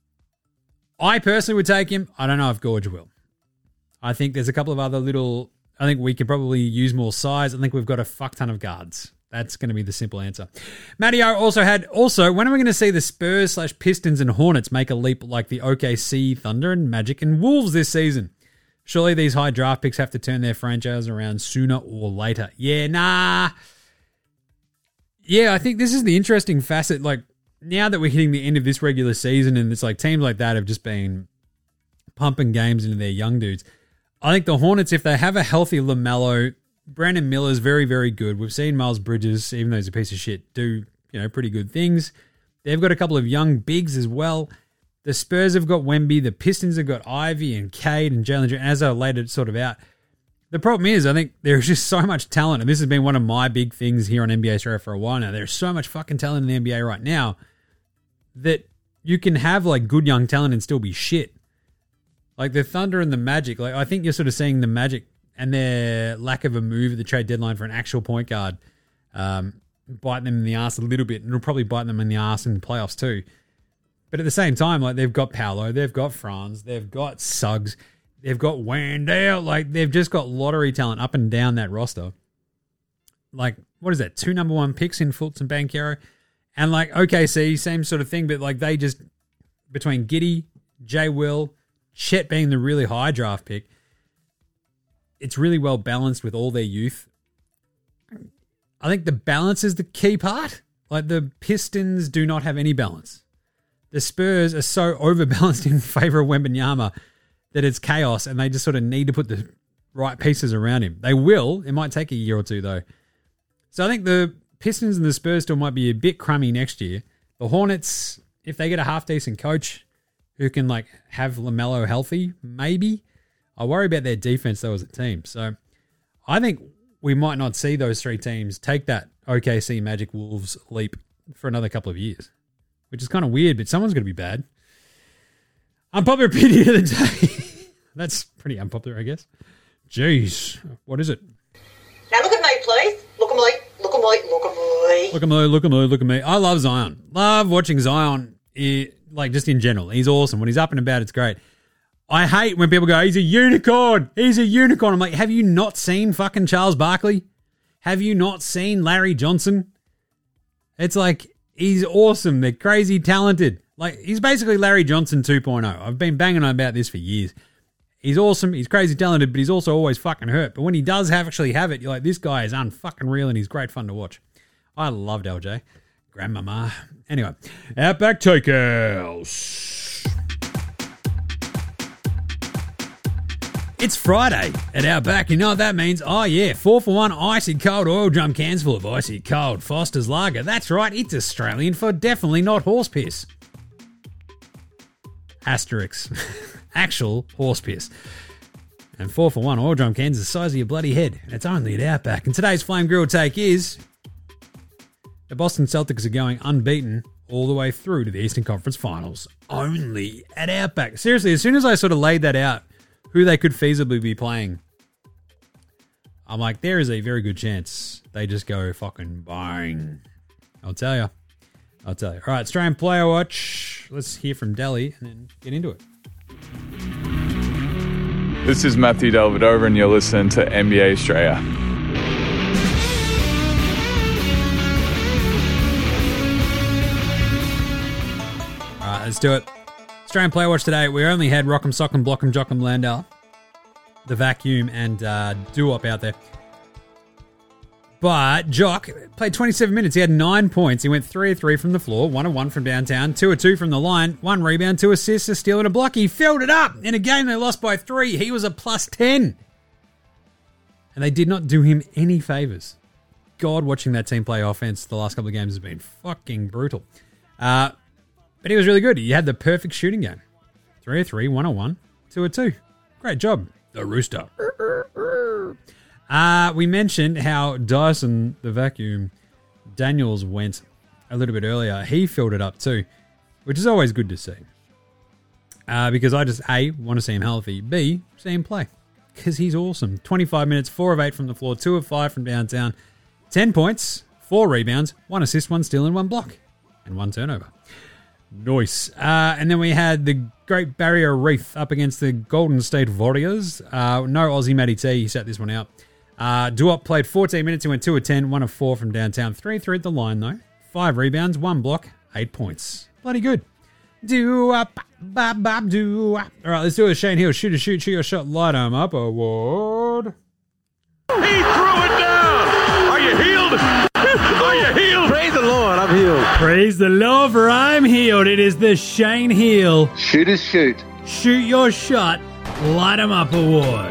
I personally would take him. I don't know if Gorge will. I think there's a couple of other little... I think we could probably use more size. I think we've got a fuck ton of guards. That's going to be the simple answer. Matty O also had... Also, when are we going to see the Spurs slash Pistons and Hornets make a leap like the O K C, Thunder, and Magic and Wolves this season? Surely these high draft picks have to turn their franchise around sooner or later. Yeah, nah. Yeah, I think this is the interesting facet. Like, now that we're hitting the end of this regular season and it's like teams like that have just been pumping games into their young dudes. I think the Hornets, if they have a healthy LaMelo, Brandon Miller's very, very good. We've seen Miles Bridges, even though he's a piece of shit, do, you know, pretty good things. They've got a couple of young bigs as well. The Spurs have got Wemby. The Pistons have got Ivy and Cade and Jalen Jones, as I laid it sort of out. The problem is, I think there's just so much talent, and this has been one of my big things here on N B A Australia for a while now. There's so much fucking talent in the N B A right now that you can have like good young talent and still be shit. Like the Thunder and the Magic, like I think you're sort of seeing the Magic and their lack of a move at the trade deadline for an actual point guard um, bite them in the ass a little bit, and it'll probably bite them in the ass in the playoffs too. But at the same time, like they've got Paolo, they've got Franz, they've got Suggs, they've got Wendell, like they've just got lottery talent up and down that roster. Like, what is that? Two number one picks in Fultz and Banchero. And like O K C, same sort of thing, but like they just, between Giddey, Jay Will, Chet being the really high draft pick, it's really well balanced with all their youth. I think the balance is the key part. Like the Pistons do not have any balance. The Spurs are so overbalanced in favor of Wembanyama that it's chaos, and they just sort of need to put the right pieces around him. They will. It might take a year or two, though. So I think the Pistons and the Spurs still might be a bit crummy next year. The Hornets, if they get a half-decent coach who can like have LaMelo healthy, maybe. I worry about their defense, though, as a team. So I think we might not see those three teams take that O K C, Magic, Wolves leap for another couple of years, which is kind of weird, but someone's going to be bad. Unpopular opinion of the day. That's pretty unpopular, I guess. Jeez. What is it? Now look at me, please. Look at me. Look at me. Look at me. Look at me, look at me, look at me. I love Zion. Love watching Zion, eh, like just in general. He's awesome. When he's up and about, it's great. I hate when people go, he's a unicorn. He's a unicorn. I'm like, have you not seen fucking Charles Barkley? Have you not seen Larry Johnson? It's like, he's awesome. They're crazy talented. Like, he's basically Larry Johnson two point oh. I've been banging on about this for years. He's awesome. He's crazy talented, but he's also always fucking hurt. But when he does have actually have it, you're like, this guy is unfucking real and he's great fun to watch. I loved L J. Grandmama. Anyway, Outback Takehouse. It's Friday at Outback. You know what that means? Oh, yeah. Four for one icy cold oil drum cans full of icy cold Foster's Lager. That's right. It's Australian for definitely not horse piss. Asterix. Actual horse piss. And four for one oil drum cans the size of your bloody head. And it's only at Outback. And today's Flame Grill take is the Boston Celtics are going unbeaten all the way through to the Eastern Conference Finals. Only at Outback. Seriously, as soon as I sort of laid that out, who they could feasibly be playing, I'm like, there is a very good chance they just go fucking bang. I'll tell you. I'll tell you. All right, Australian Player Watch. Let's hear from Delhi and then get into it. This is Matthew Delvedova and you're listening to N B A Australia. All right, let's do it. Australian Player Watch today. We only had Rock'em Sock'em Block'em Jock'em Landau, the Vacuum, and uh, Doo-Wop out there. But Jock played twenty-seven minutes. He had nine points. He went three of three from the floor, one of one from downtown, two of two from the line, one rebound, two assists, a steal, and a block. He filled it up. In a game they lost by three, he was a plus ten. And they did not do him any favours. God, watching that team play offense the last couple of games has been fucking brutal. Uh, but he was really good. He had the perfect shooting game. three of three, one of one, two of two. Great job. The Rooster. Uh, we mentioned how Dyson, the Vacuum, Daniels went a little bit earlier. He filled it up too, which is always good to see. Uh, because I just, A, want to see him healthy. B, see him play. Because he's awesome. twenty-five minutes, four of eight from the floor, two of five from downtown. ten points, four rebounds, one assist, one steal, and one block. And one turnover. Nice. Uh, and then we had the Great Barrier Reef up against the Golden State Warriors. Uh, no Aussie Matty T. He sat this one out. Uh, Doo-Wop played fourteen minutes. He went two of ten, one of four from downtown. three of three at the line, though. five rebounds, one block, eight points. Bloody good. Doo-Wop, bop, bop, doo-wop. All right, let's do a Shane Hill shoot a shoot, shoot your shot, light 'em up award. He threw it down. Are you healed? Are you healed? Praise the Lord, I'm healed. Praise the Lord, for I'm healed. It is the Shane Hill Shoot a shoot. Shoot your shot, light 'em up award.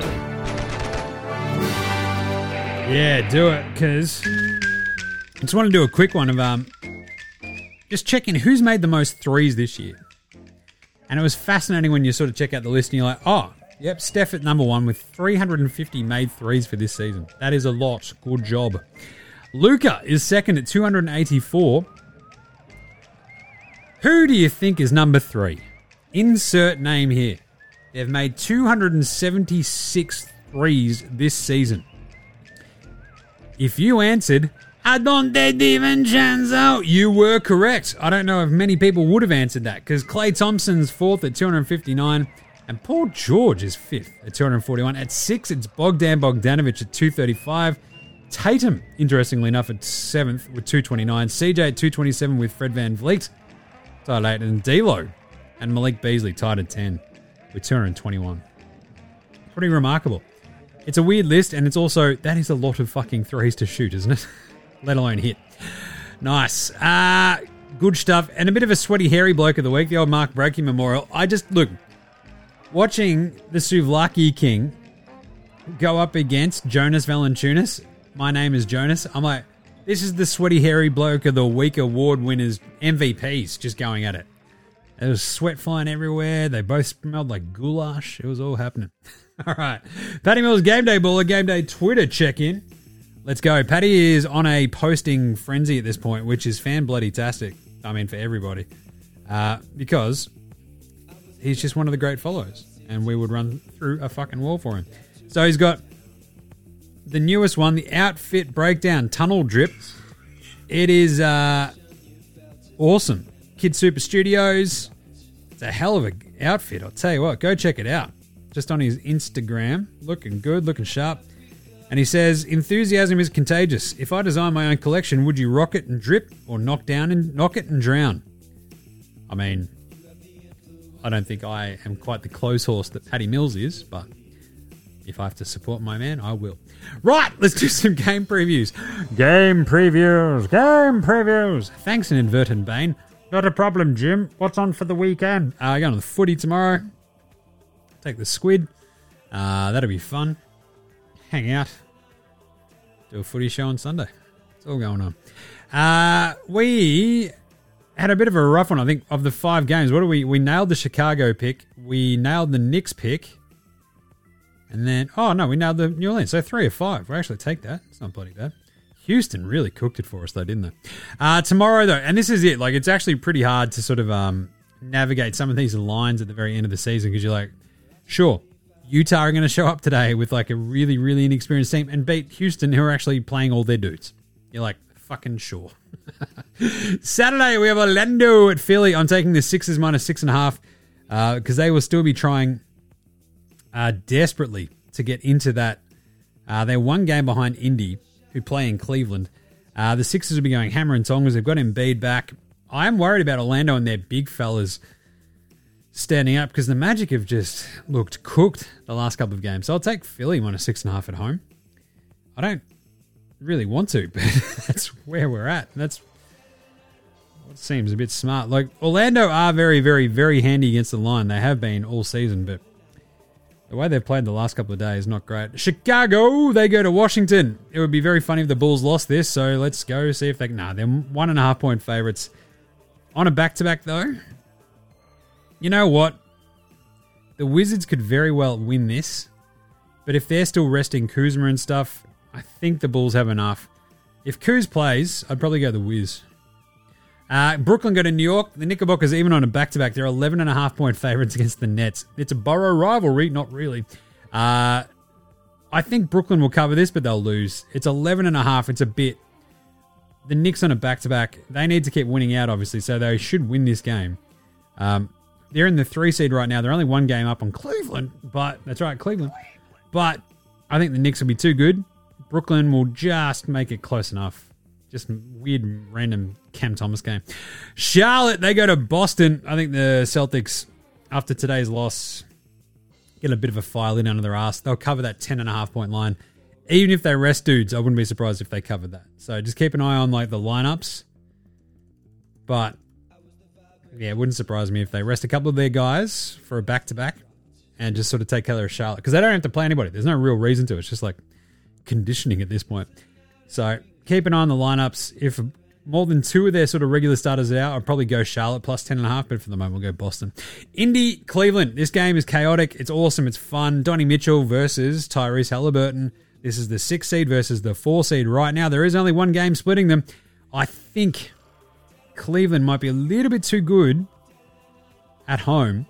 Yeah, do it, because I just want to do a quick one of um, just checking who's made the most threes this year. And it was fascinating when you sort of check out the list and you're like, oh, yep, Steph at number one with three hundred fifty made threes for this season. That is a lot. Good job. Luka is second at two hundred eighty-four. Who do you think is number three? Insert name here. They've made two hundred seventy-six threes this season. If you answered, Adonde DiVincenzo, you were correct. I don't know if many people would have answered that because Klay Thompson's fourth at two hundred fifty-nine and Paul George is fifth at two hundred forty-one. At six, it's Bogdan Bogdanovic at two thirty-five. Tatum, interestingly enough, at seventh with two twenty-nine. C J at two twenty-seven with Fred VanVleet, tied eight. And D'Lo and Malik Beasley tied at ten with two hundred twenty-one. Pretty remarkable. It's a weird list, and it's also, that is a lot of fucking threes to shoot, isn't it? Let alone hit. Nice. Uh, good stuff. And a bit of a sweaty, hairy bloke of the week, the old Mark Brokey Memorial. I just, look, watching the Souvlaki King go up against Jonas Valanciunas, my name is Jonas, I'm like, this is the sweaty, hairy bloke of the week award winners, M V Ps, just going at it. There was sweat flying everywhere. They both smelled like goulash. It was all happening. All right. Patty Mills Game Day Baller, Game Day Twitter check-in. Let's go. Paddy is on a posting frenzy at this point, which is fan-bloody-tastic. I mean, for everybody. Uh, because he's just one of the great follows. And we would run through a fucking wall for him. So he's got the newest one, the Outfit Breakdown Tunnel Drip. It is uh, awesome. Kid Super Studios. It's a hell of an outfit. I'll tell you what, go check it out. Just on his Instagram. Looking good, looking sharp. And he says, enthusiasm is contagious. If I design my own collection, would you rock it and drip or knock down and knock it and drown? I mean, I don't think I am quite the clothes horse that Paddy Mills is, but if I have to support my man, I will. Right, let's do some game previews. Game previews, game previews. Thanks, an inadvertent Bane. Not a problem, Jim. What's on for the weekend? Uh, going to the footy tomorrow. Take the squid. Uh, that'll be fun. Hang out. Do a footy show on Sunday. It's all going on. Uh, we had a bit of a rough one, I think, of the five games. What do we... We nailed the Chicago pick. We nailed the Knicks pick. And then... Oh, no, we nailed the New Orleans. So three or five. We'll actually take that. It's not bloody bad. Houston really cooked it for us, though, didn't they? Uh, tomorrow, though, and this is it. Like, it's actually pretty hard to sort of um, navigate some of these lines at the very end of the season because you're like, sure, Utah are going to show up today with like a really, really inexperienced team and beat Houston, who are actually playing all their dudes. You're like, fucking sure. Saturday, we have Orlando at Philly. I'm taking the Sixers minus six and a half because uh, they will still be trying uh, desperately to get into that. Uh, they're one game behind Indy, who play in Cleveland. Uh, the Sixers will be going hammer and tongs. They've got Embiid back. I am worried about Orlando and their big fellas standing up because the Magic have just looked cooked the last couple of games. So I'll take Philly minus six and a half at home. I don't really want to, but that's where we're at. That's what seems a bit smart. Like, Orlando are very, very, very handy against the line. They have been all season, but the way they've played the last couple of days, not great. Chicago, they go to Washington. It would be very funny if the Bulls lost this, so let's go see if they can. Nah, they're one and a half point favorites. On a back-to-back, though, you know what? The Wizards could very well win this, but if they're still resting Kuzma and stuff, I think the Bulls have enough. If Kuz plays, I'd probably go the Wiz. Uh, Brooklyn go to New York. The Knickerbockers, even on a back-to-back, they're eleven and a half point favorites against the Nets. It's a borough rivalry, not really. Uh, I think Brooklyn will cover this, but they'll lose. It's eleven and a half. It's a bit. The Knicks on a back-to-back, they need to keep winning out, obviously, so they should win this game. Um, they're in the three seed right now. They're only one game up on Cleveland, but that's right, Cleveland. But I think the Knicks will be too good. Brooklyn will just make it close enough. Just weird, random Cam Thomas game. Charlotte, they go to Boston. I think the Celtics, after today's loss, get a bit of a file in under their ass. They'll cover that ten and a half point line. Even if they rest dudes, I wouldn't be surprised if they covered that. So just keep an eye on like the lineups. But yeah, it wouldn't surprise me if they rest a couple of their guys for a back-to-back and just sort of take care of Charlotte. Because they don't have to play anybody. There's no real reason to. It's just like conditioning at this point. So keep an eye on the lineups. If more than two of their sort of regular starters are out, I'll probably go Charlotte plus ten and a half, but for the moment we'll go Boston. Indy, Cleveland. This game is chaotic. It's awesome. It's fun. Donnie Mitchell versus Tyrese Halliburton. This is the six seed versus the four seed right now. There is only one game splitting them. I think Cleveland might be a little bit too good at home.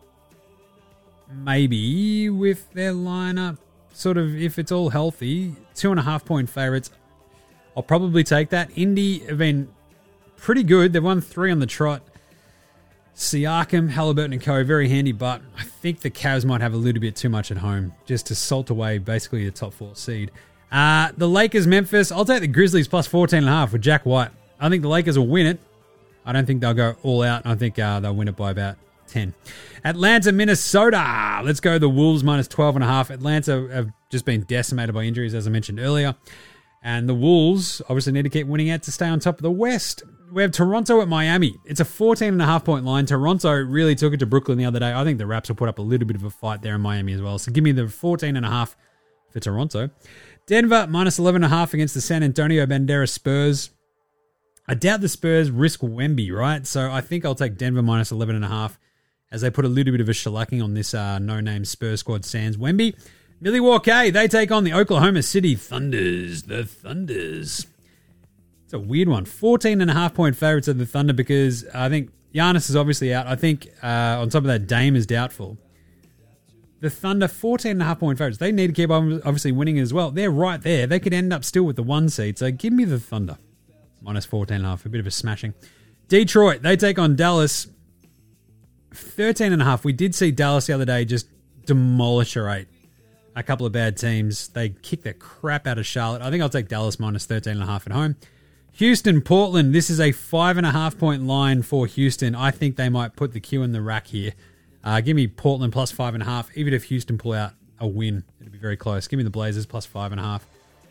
Maybe with their lineup, sort of, if it's all healthy, two and a half point favorites. I'll probably take that. Indy have been pretty good. They've won three on the trot. Siakam, Halliburton and co, very handy, but I think the Cavs might have a little bit too much at home just to salt away basically the top four seed. Uh, the Lakers, Memphis, I'll take the Grizzlies plus fourteen and a half with Jack White. I think the Lakers will win it. I don't think they'll go all out. I think uh, they'll win it by about ten. Atlanta, Minnesota. Let's go the Wolves minus twelve and a half. Atlanta have just been decimated by injuries, as I mentioned earlier. And the Wolves obviously need to keep winning out to stay on top of the West. We have Toronto at Miami. It's a fourteen and a half point line. Toronto really took it to Brooklyn the other day. I think the Raps will put up a little bit of a fight there in Miami as well. So give me the fourteen and a half for Toronto. Denver minus eleven and a half against the San Antonio Banderas Spurs. I doubt the Spurs risk Wemby, right? So I think I'll take Denver minus eleven and a half as they put a little bit of a shellacking on this uh, no-name Spurs squad sans Wemby. Milwaukee, they take on the Oklahoma City Thunders. The Thunders. It's a weird one. fourteen and a half point favorites of the Thunder because I think Giannis is obviously out. I think uh, on top of that, Dame is doubtful. The Thunder, fourteen and a half point favorites. They need to keep on obviously winning as well. They're right there. They could end up still with the one seed. So give me the Thunder. Minus fourteen and a half. A bit of a smashing. Detroit, they take on Dallas. thirteen and a half. We did see Dallas the other day just demolish a rate. A couple of bad teams. They kick the crap out of Charlotte. I think I'll take Dallas minus thirteen and a half at home. Houston, Portland. This is a five and a half point line for Houston. I think they might put the Q in the rack here. Uh, give me Portland plus five and a half. Even if Houston pull out a win, it'll be very close. Give me the Blazers plus five and a half.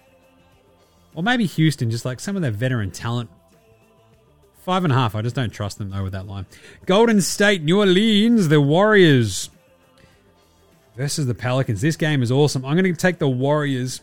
Or maybe Houston, just like some of their veteran talent. Five and a half. I just don't trust them though with that line. Golden State, New Orleans, the Warriors versus the Pelicans. This game is awesome. I'm going to take the Warriors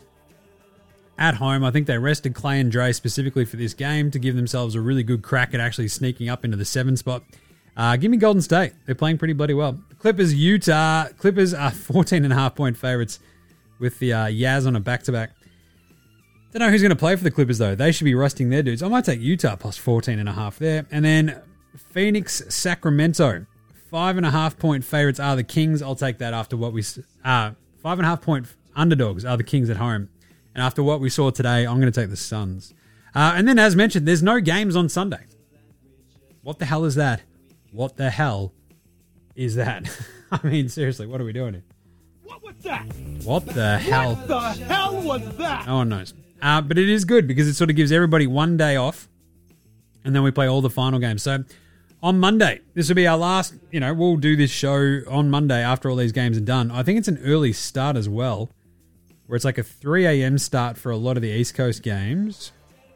at home. I think they rested Clay and Dre specifically for this game to give themselves a really good crack at actually sneaking up into the seven spot. Uh, give me Golden State. They're playing pretty bloody well. Clippers, Utah. Clippers are fourteen and a half point favorites with the uh, Yaz on a back-to-back. Don't know who's going to play for the Clippers, though. They should be resting their dudes. I might take Utah plus fourteen and a half there. And then Phoenix, Sacramento. Five and a half point favorites are the Kings. I'll take that after what we... Uh, five and a half point underdogs are the Kings at home. And after what we saw today, I'm going to take the Suns. Uh, and then, as mentioned, there's no games on Sunday. What the hell is that? What the hell is that? I mean, seriously, what are we doing here? What was that? What the hell? What the hell was that? No one knows. Uh, but it is good because it sort of gives everybody one day off. And then we play all the final games. So on Monday, this will be our last, you know, we'll do this show on Monday after all these games are done. I think it's an early start as well, where it's like a three a.m. start for a lot of the East Coast games.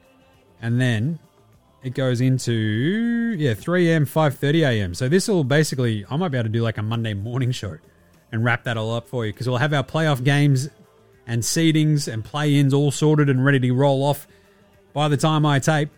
And then it goes into, yeah, three a.m., five thirty a.m. So this will basically, I might be able to do like a Monday morning show and wrap that all up for you because we'll have our playoff games and seedings and play-ins all sorted and ready to roll off by the time I tape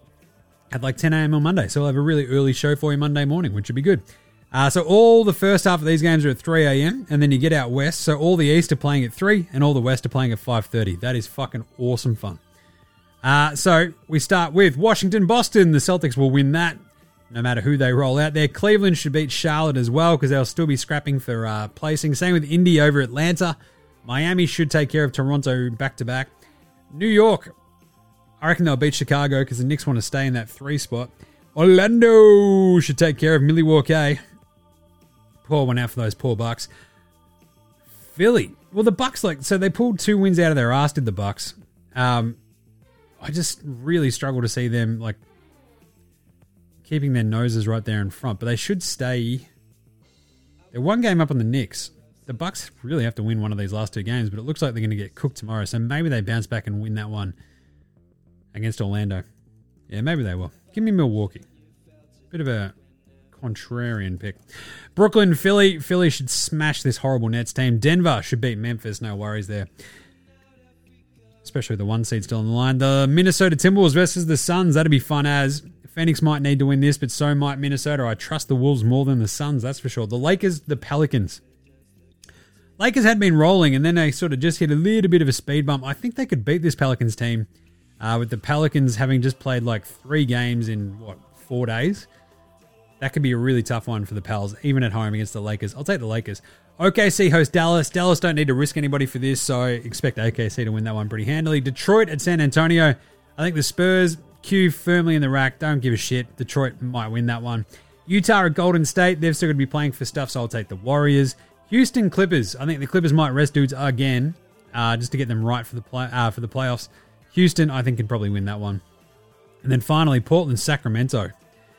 at like ten a.m. on Monday. So we'll have a really early show for you Monday morning, which would be good. Uh, so all the first half of these games are at three a.m. and then you get out west. So all the East are playing at three and all the West are playing at five thirty. That is fucking awesome fun. Uh, so we start with Washington, Boston. The Celtics will win that no matter who they roll out there. Cleveland should beat Charlotte as well because they'll still be scrapping for uh, placing. Same with Indy over Atlanta. Miami should take care of Toronto back-to-back. New York, I reckon they'll beat Chicago because the Knicks want to stay in that three spot. Orlando should take care of Milwaukee. Poor one out for those poor Bucks. Philly. Well, the Bucks, like, so they pulled two wins out of their ass, did the Bucks. Um, I just really struggle to see them, like, keeping their noses right there in front. But they should stay. They're one game up on the Knicks. The Bucks really have to win one of these last two games, but it looks like they're going to get cooked tomorrow. So maybe they bounce back and win that one against Orlando. Yeah, maybe they will. Give me Milwaukee. Bit of a contrarian pick. Brooklyn, Philly. Philly should smash this horrible Nets team. Denver should beat Memphis. No worries there. Especially with the one seed still on the line. The Minnesota Timberwolves versus the Suns. That'd be fun as. Phoenix might need to win this, but so might Minnesota. I trust the Wolves more than the Suns, that's for sure. The Lakers, the Pelicans. Lakers had been rolling, and then they sort of just hit a little bit of a speed bump. I think they could beat this Pelicans team uh, with the Pelicans having just played like three games in, what, four days? That could be a really tough one for the Pels, even at home against the Lakers. I'll take the Lakers. O K C host Dallas. Dallas don't need to risk anybody for this, so I expect O K C to win that one pretty handily. Detroit at San Antonio. I think the Spurs, Q firmly in the rack. Don't give a shit. Detroit might win that one. Utah at Golden State. They're still going to be playing for stuff, so I'll take the Warriors. Houston Clippers. I think the Clippers might rest dudes again, uh, just to get them right for the play, uh, for the playoffs. Houston, I think, can probably win that one. And then finally, Portland, Sacramento.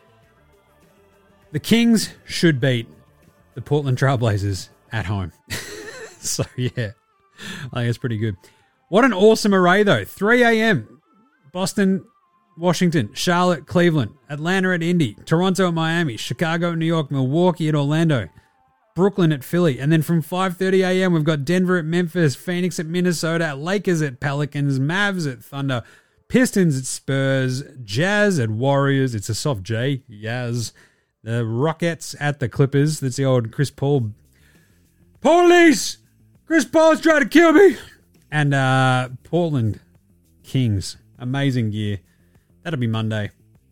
The Kings should beat the Portland Trailblazers at home. So, yeah, I think it's pretty good. What an awesome array, though. three a.m. Boston, Washington, Charlotte, Cleveland, Atlanta at Indy, Toronto at Miami, Chicago at New York, Milwaukee at Orlando, Brooklyn at Philly. And then from five thirty a.m., we've got Denver at Memphis, Phoenix at Minnesota, Lakers at Pelicans, Mavs at Thunder, Pistons at Spurs, Jazz at Warriors. It's a soft J, Yaz. The Rockets at the Clippers. That's the old Chris Paul. Police! Chris Paul's trying to kill me. And uh, Portland Kings. Amazing gear. That'll be Monday.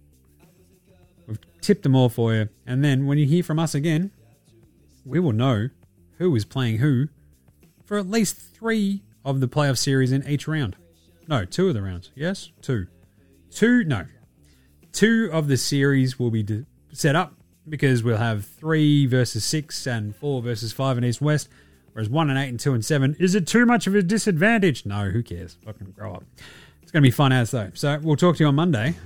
We've tipped them all for you. And then when you hear from us again, we will know who is playing who for at least three of the playoff series in each round. No, two of the rounds. Yes? Two. Two? No. Two of the series will be de- set up because we'll have three versus six and four versus five in East and West, whereas one and eight and two and seven. Is it too much of a disadvantage? No, who cares? Fucking grow up. It's going to be fun as though. So we'll talk to you on Monday.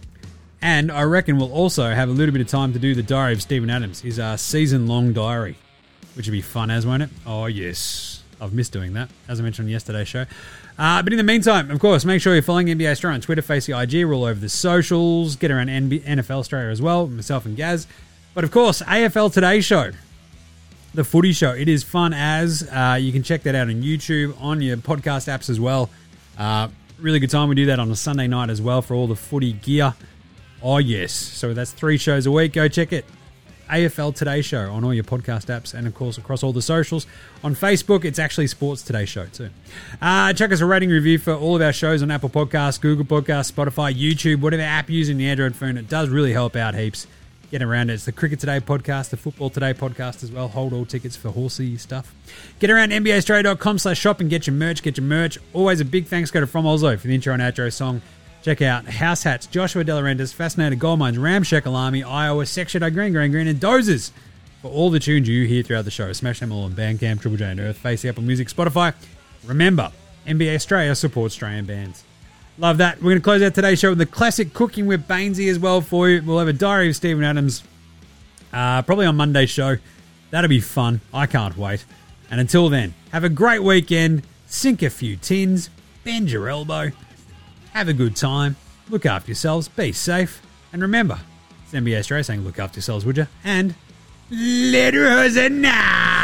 And I reckon we'll also have a little bit of time to do the diary of Steven Adams, his uh, season-long diary, which would be fun as, won't it? Oh, yes. I've missed doing that, as I mentioned on yesterday's show. Uh, but in the meantime, of course, make sure you're following N B A Australia on Twitter, Facebook, I G. We're all over the socials. Get around N F L Australia as well, myself and Gaz. But of course, A F L Today Show, the footy show. It is fun as. Uh, you can check that out on YouTube, on your podcast apps as well. Uh, really good time. We do that on a Sunday night as well for all the footy gear. Oh, yes. So that's three shows a week. Go check it. A F L Today Show on all your podcast apps and, of course, across all the socials. On Facebook, it's actually Sports Today Show, too. Uh, check us a rating review for all of our shows on Apple Podcasts, Google Podcasts, Spotify, YouTube, whatever app you're using the Android phone. It does really help out heaps. Get around it. It's the Cricket Today podcast, the Football Today podcast as well. Hold all tickets for horsey stuff. Get around N B A Australia dot com slash shop and get your merch. Get your merch. Always a big thanks go to From Oslo for the intro and outro song. Check out House Hats, Joshua Delarentis, Fascinated Gold Mines, Ramshackle Army, Iowa, Section O, Green, Green, Green, and Dozers for all the tunes you hear throughout the show. Smash them all on Bandcamp, Triple J and Earth, Face, Apple Music, Spotify. Remember, N B A Australia supports Australian bands. Love that. We're going to close out today's show with the classic Cooking with Bainesy as well for you. We'll have a diary of Steven Adams uh, probably on Monday's show. That'll be fun. I can't wait. And until then, have a great weekend. Sink a few tins. Bend your elbow. Have a good time. Look after yourselves. Be safe. And remember, it's N B A Australia saying look after yourselves, would you? And later, Hosanna!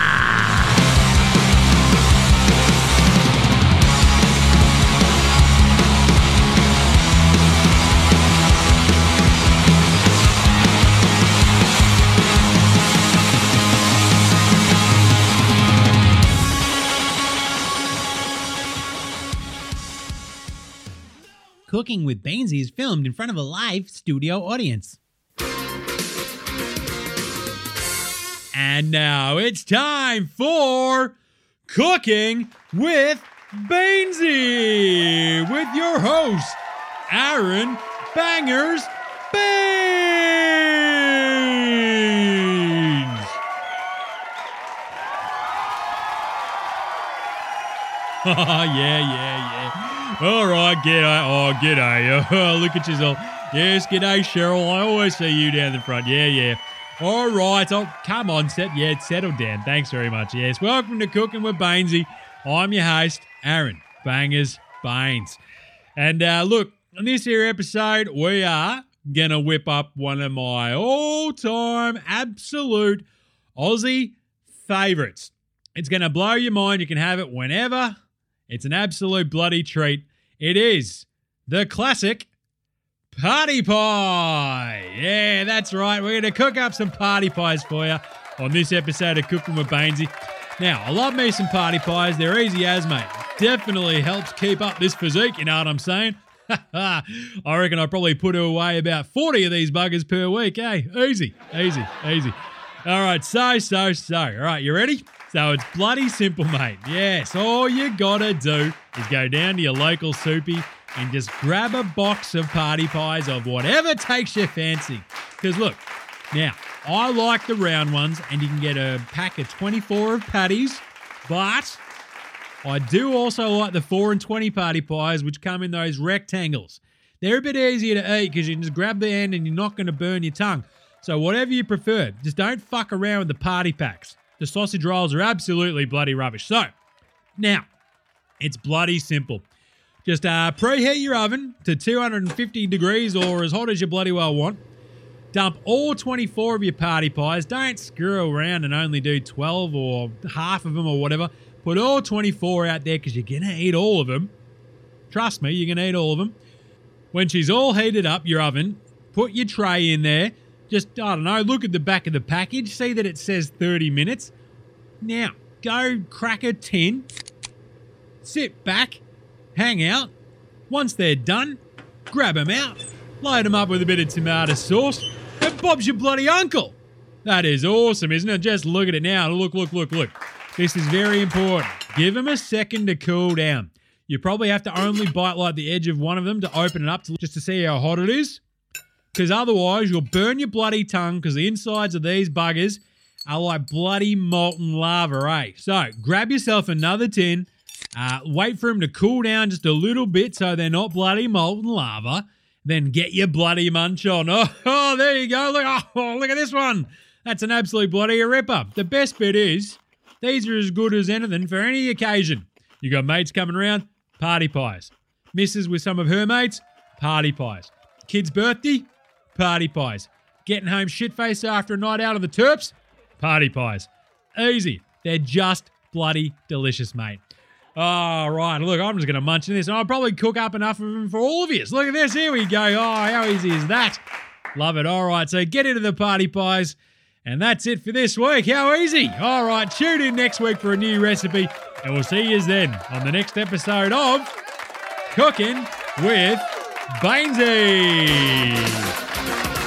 Cooking with Bainesy is filmed in front of a live studio audience. And now it's time for Cooking with Bainesy with your host, Aaron Bangers Baines. Oh, yeah, yeah, yeah. All right, g'day. Oh, g'day. Oh, look at yourself. Yes, g'day, Cheryl. I always see you down the front. Yeah, yeah. All right. Oh, come on, set. Yeah, settle down. Thanks very much. Yes, welcome to Cooking with Bainesy. I'm your host, Aaron Bangers Baines. And uh, look, on this here episode, we are going to whip up one of my all-time absolute Aussie favourites. It's going to blow your mind. You can have it whenever. It's an absolute bloody treat. It is the classic party pie. Yeah, that's right. We're going to cook up some party pies for you on this episode of Cooking with Bainesy. Now, I love me some party pies. They're easy as, mate. Definitely helps keep up this physique, you know what I'm saying? I reckon I probably put away about forty of these buggers per week, eh? Easy, easy, easy. All right, so, so, so. All right, you ready? So it's bloody simple, mate. Yes, all you gotta do is go down to your local soupy and just grab a box of party pies of whatever takes your fancy. Because look, now, I like the round ones, and you can get a pack of twenty-four of patties, but I do also like the four and twenty party pies, which come in those rectangles. They're a bit easier to eat because you can just grab the end and you're not going to burn your tongue. So whatever you prefer, just don't fuck around with the party packs. The sausage rolls are absolutely bloody rubbish. So, now, it's bloody simple. Just uh, preheat your oven to two hundred fifty degrees or as hot as you bloody well want. Dump all twenty-four of your party pies. Don't screw around and only do twelve or half of them or whatever. Put all twenty-four out there because you're going to eat all of them. Trust me, you're going to eat all of them. When she's all heated up, your oven, put your tray in there. Just, I don't know, look at the back of the package. See that it says thirty minutes. Now, go crack a tin, sit back, hang out. Once they're done, grab them out, load them up with a bit of tomato sauce, and Bob's your bloody uncle. That is awesome, isn't it? Just look at it now. Look, look, look, look. This is very important. Give them a second to cool down. You probably have to only bite like the edge of one of them to open it up to, just to see how hot it is. Because otherwise, you'll burn your bloody tongue because the insides of these buggers are like bloody molten lava, eh? So, grab yourself another tin. Uh, wait for them to cool down just a little bit so they're not bloody molten lava. Then get your bloody munch on. Oh, oh there you go. Look, oh, look at this one. That's an absolute bloody ripper. The best bit is, these are as good as anything for any occasion. You got mates coming around, party pies. Missus with some of her mates, party pies. Kid's birthday, party pies. Getting home shit-faced after a night out of the Terps, party pies. Easy. They're just bloody delicious, mate. Oh, right. Look, I'm just going to munch in this. And I'll probably cook up enough of them for all of you. Look at this. Here we go. Oh, how easy is that? Love it. All right. So get into the party pies. And that's it for this week. How easy. All right. Tune in next week for a new recipe. And we'll see you then on the next episode of Cooking with Bainesy.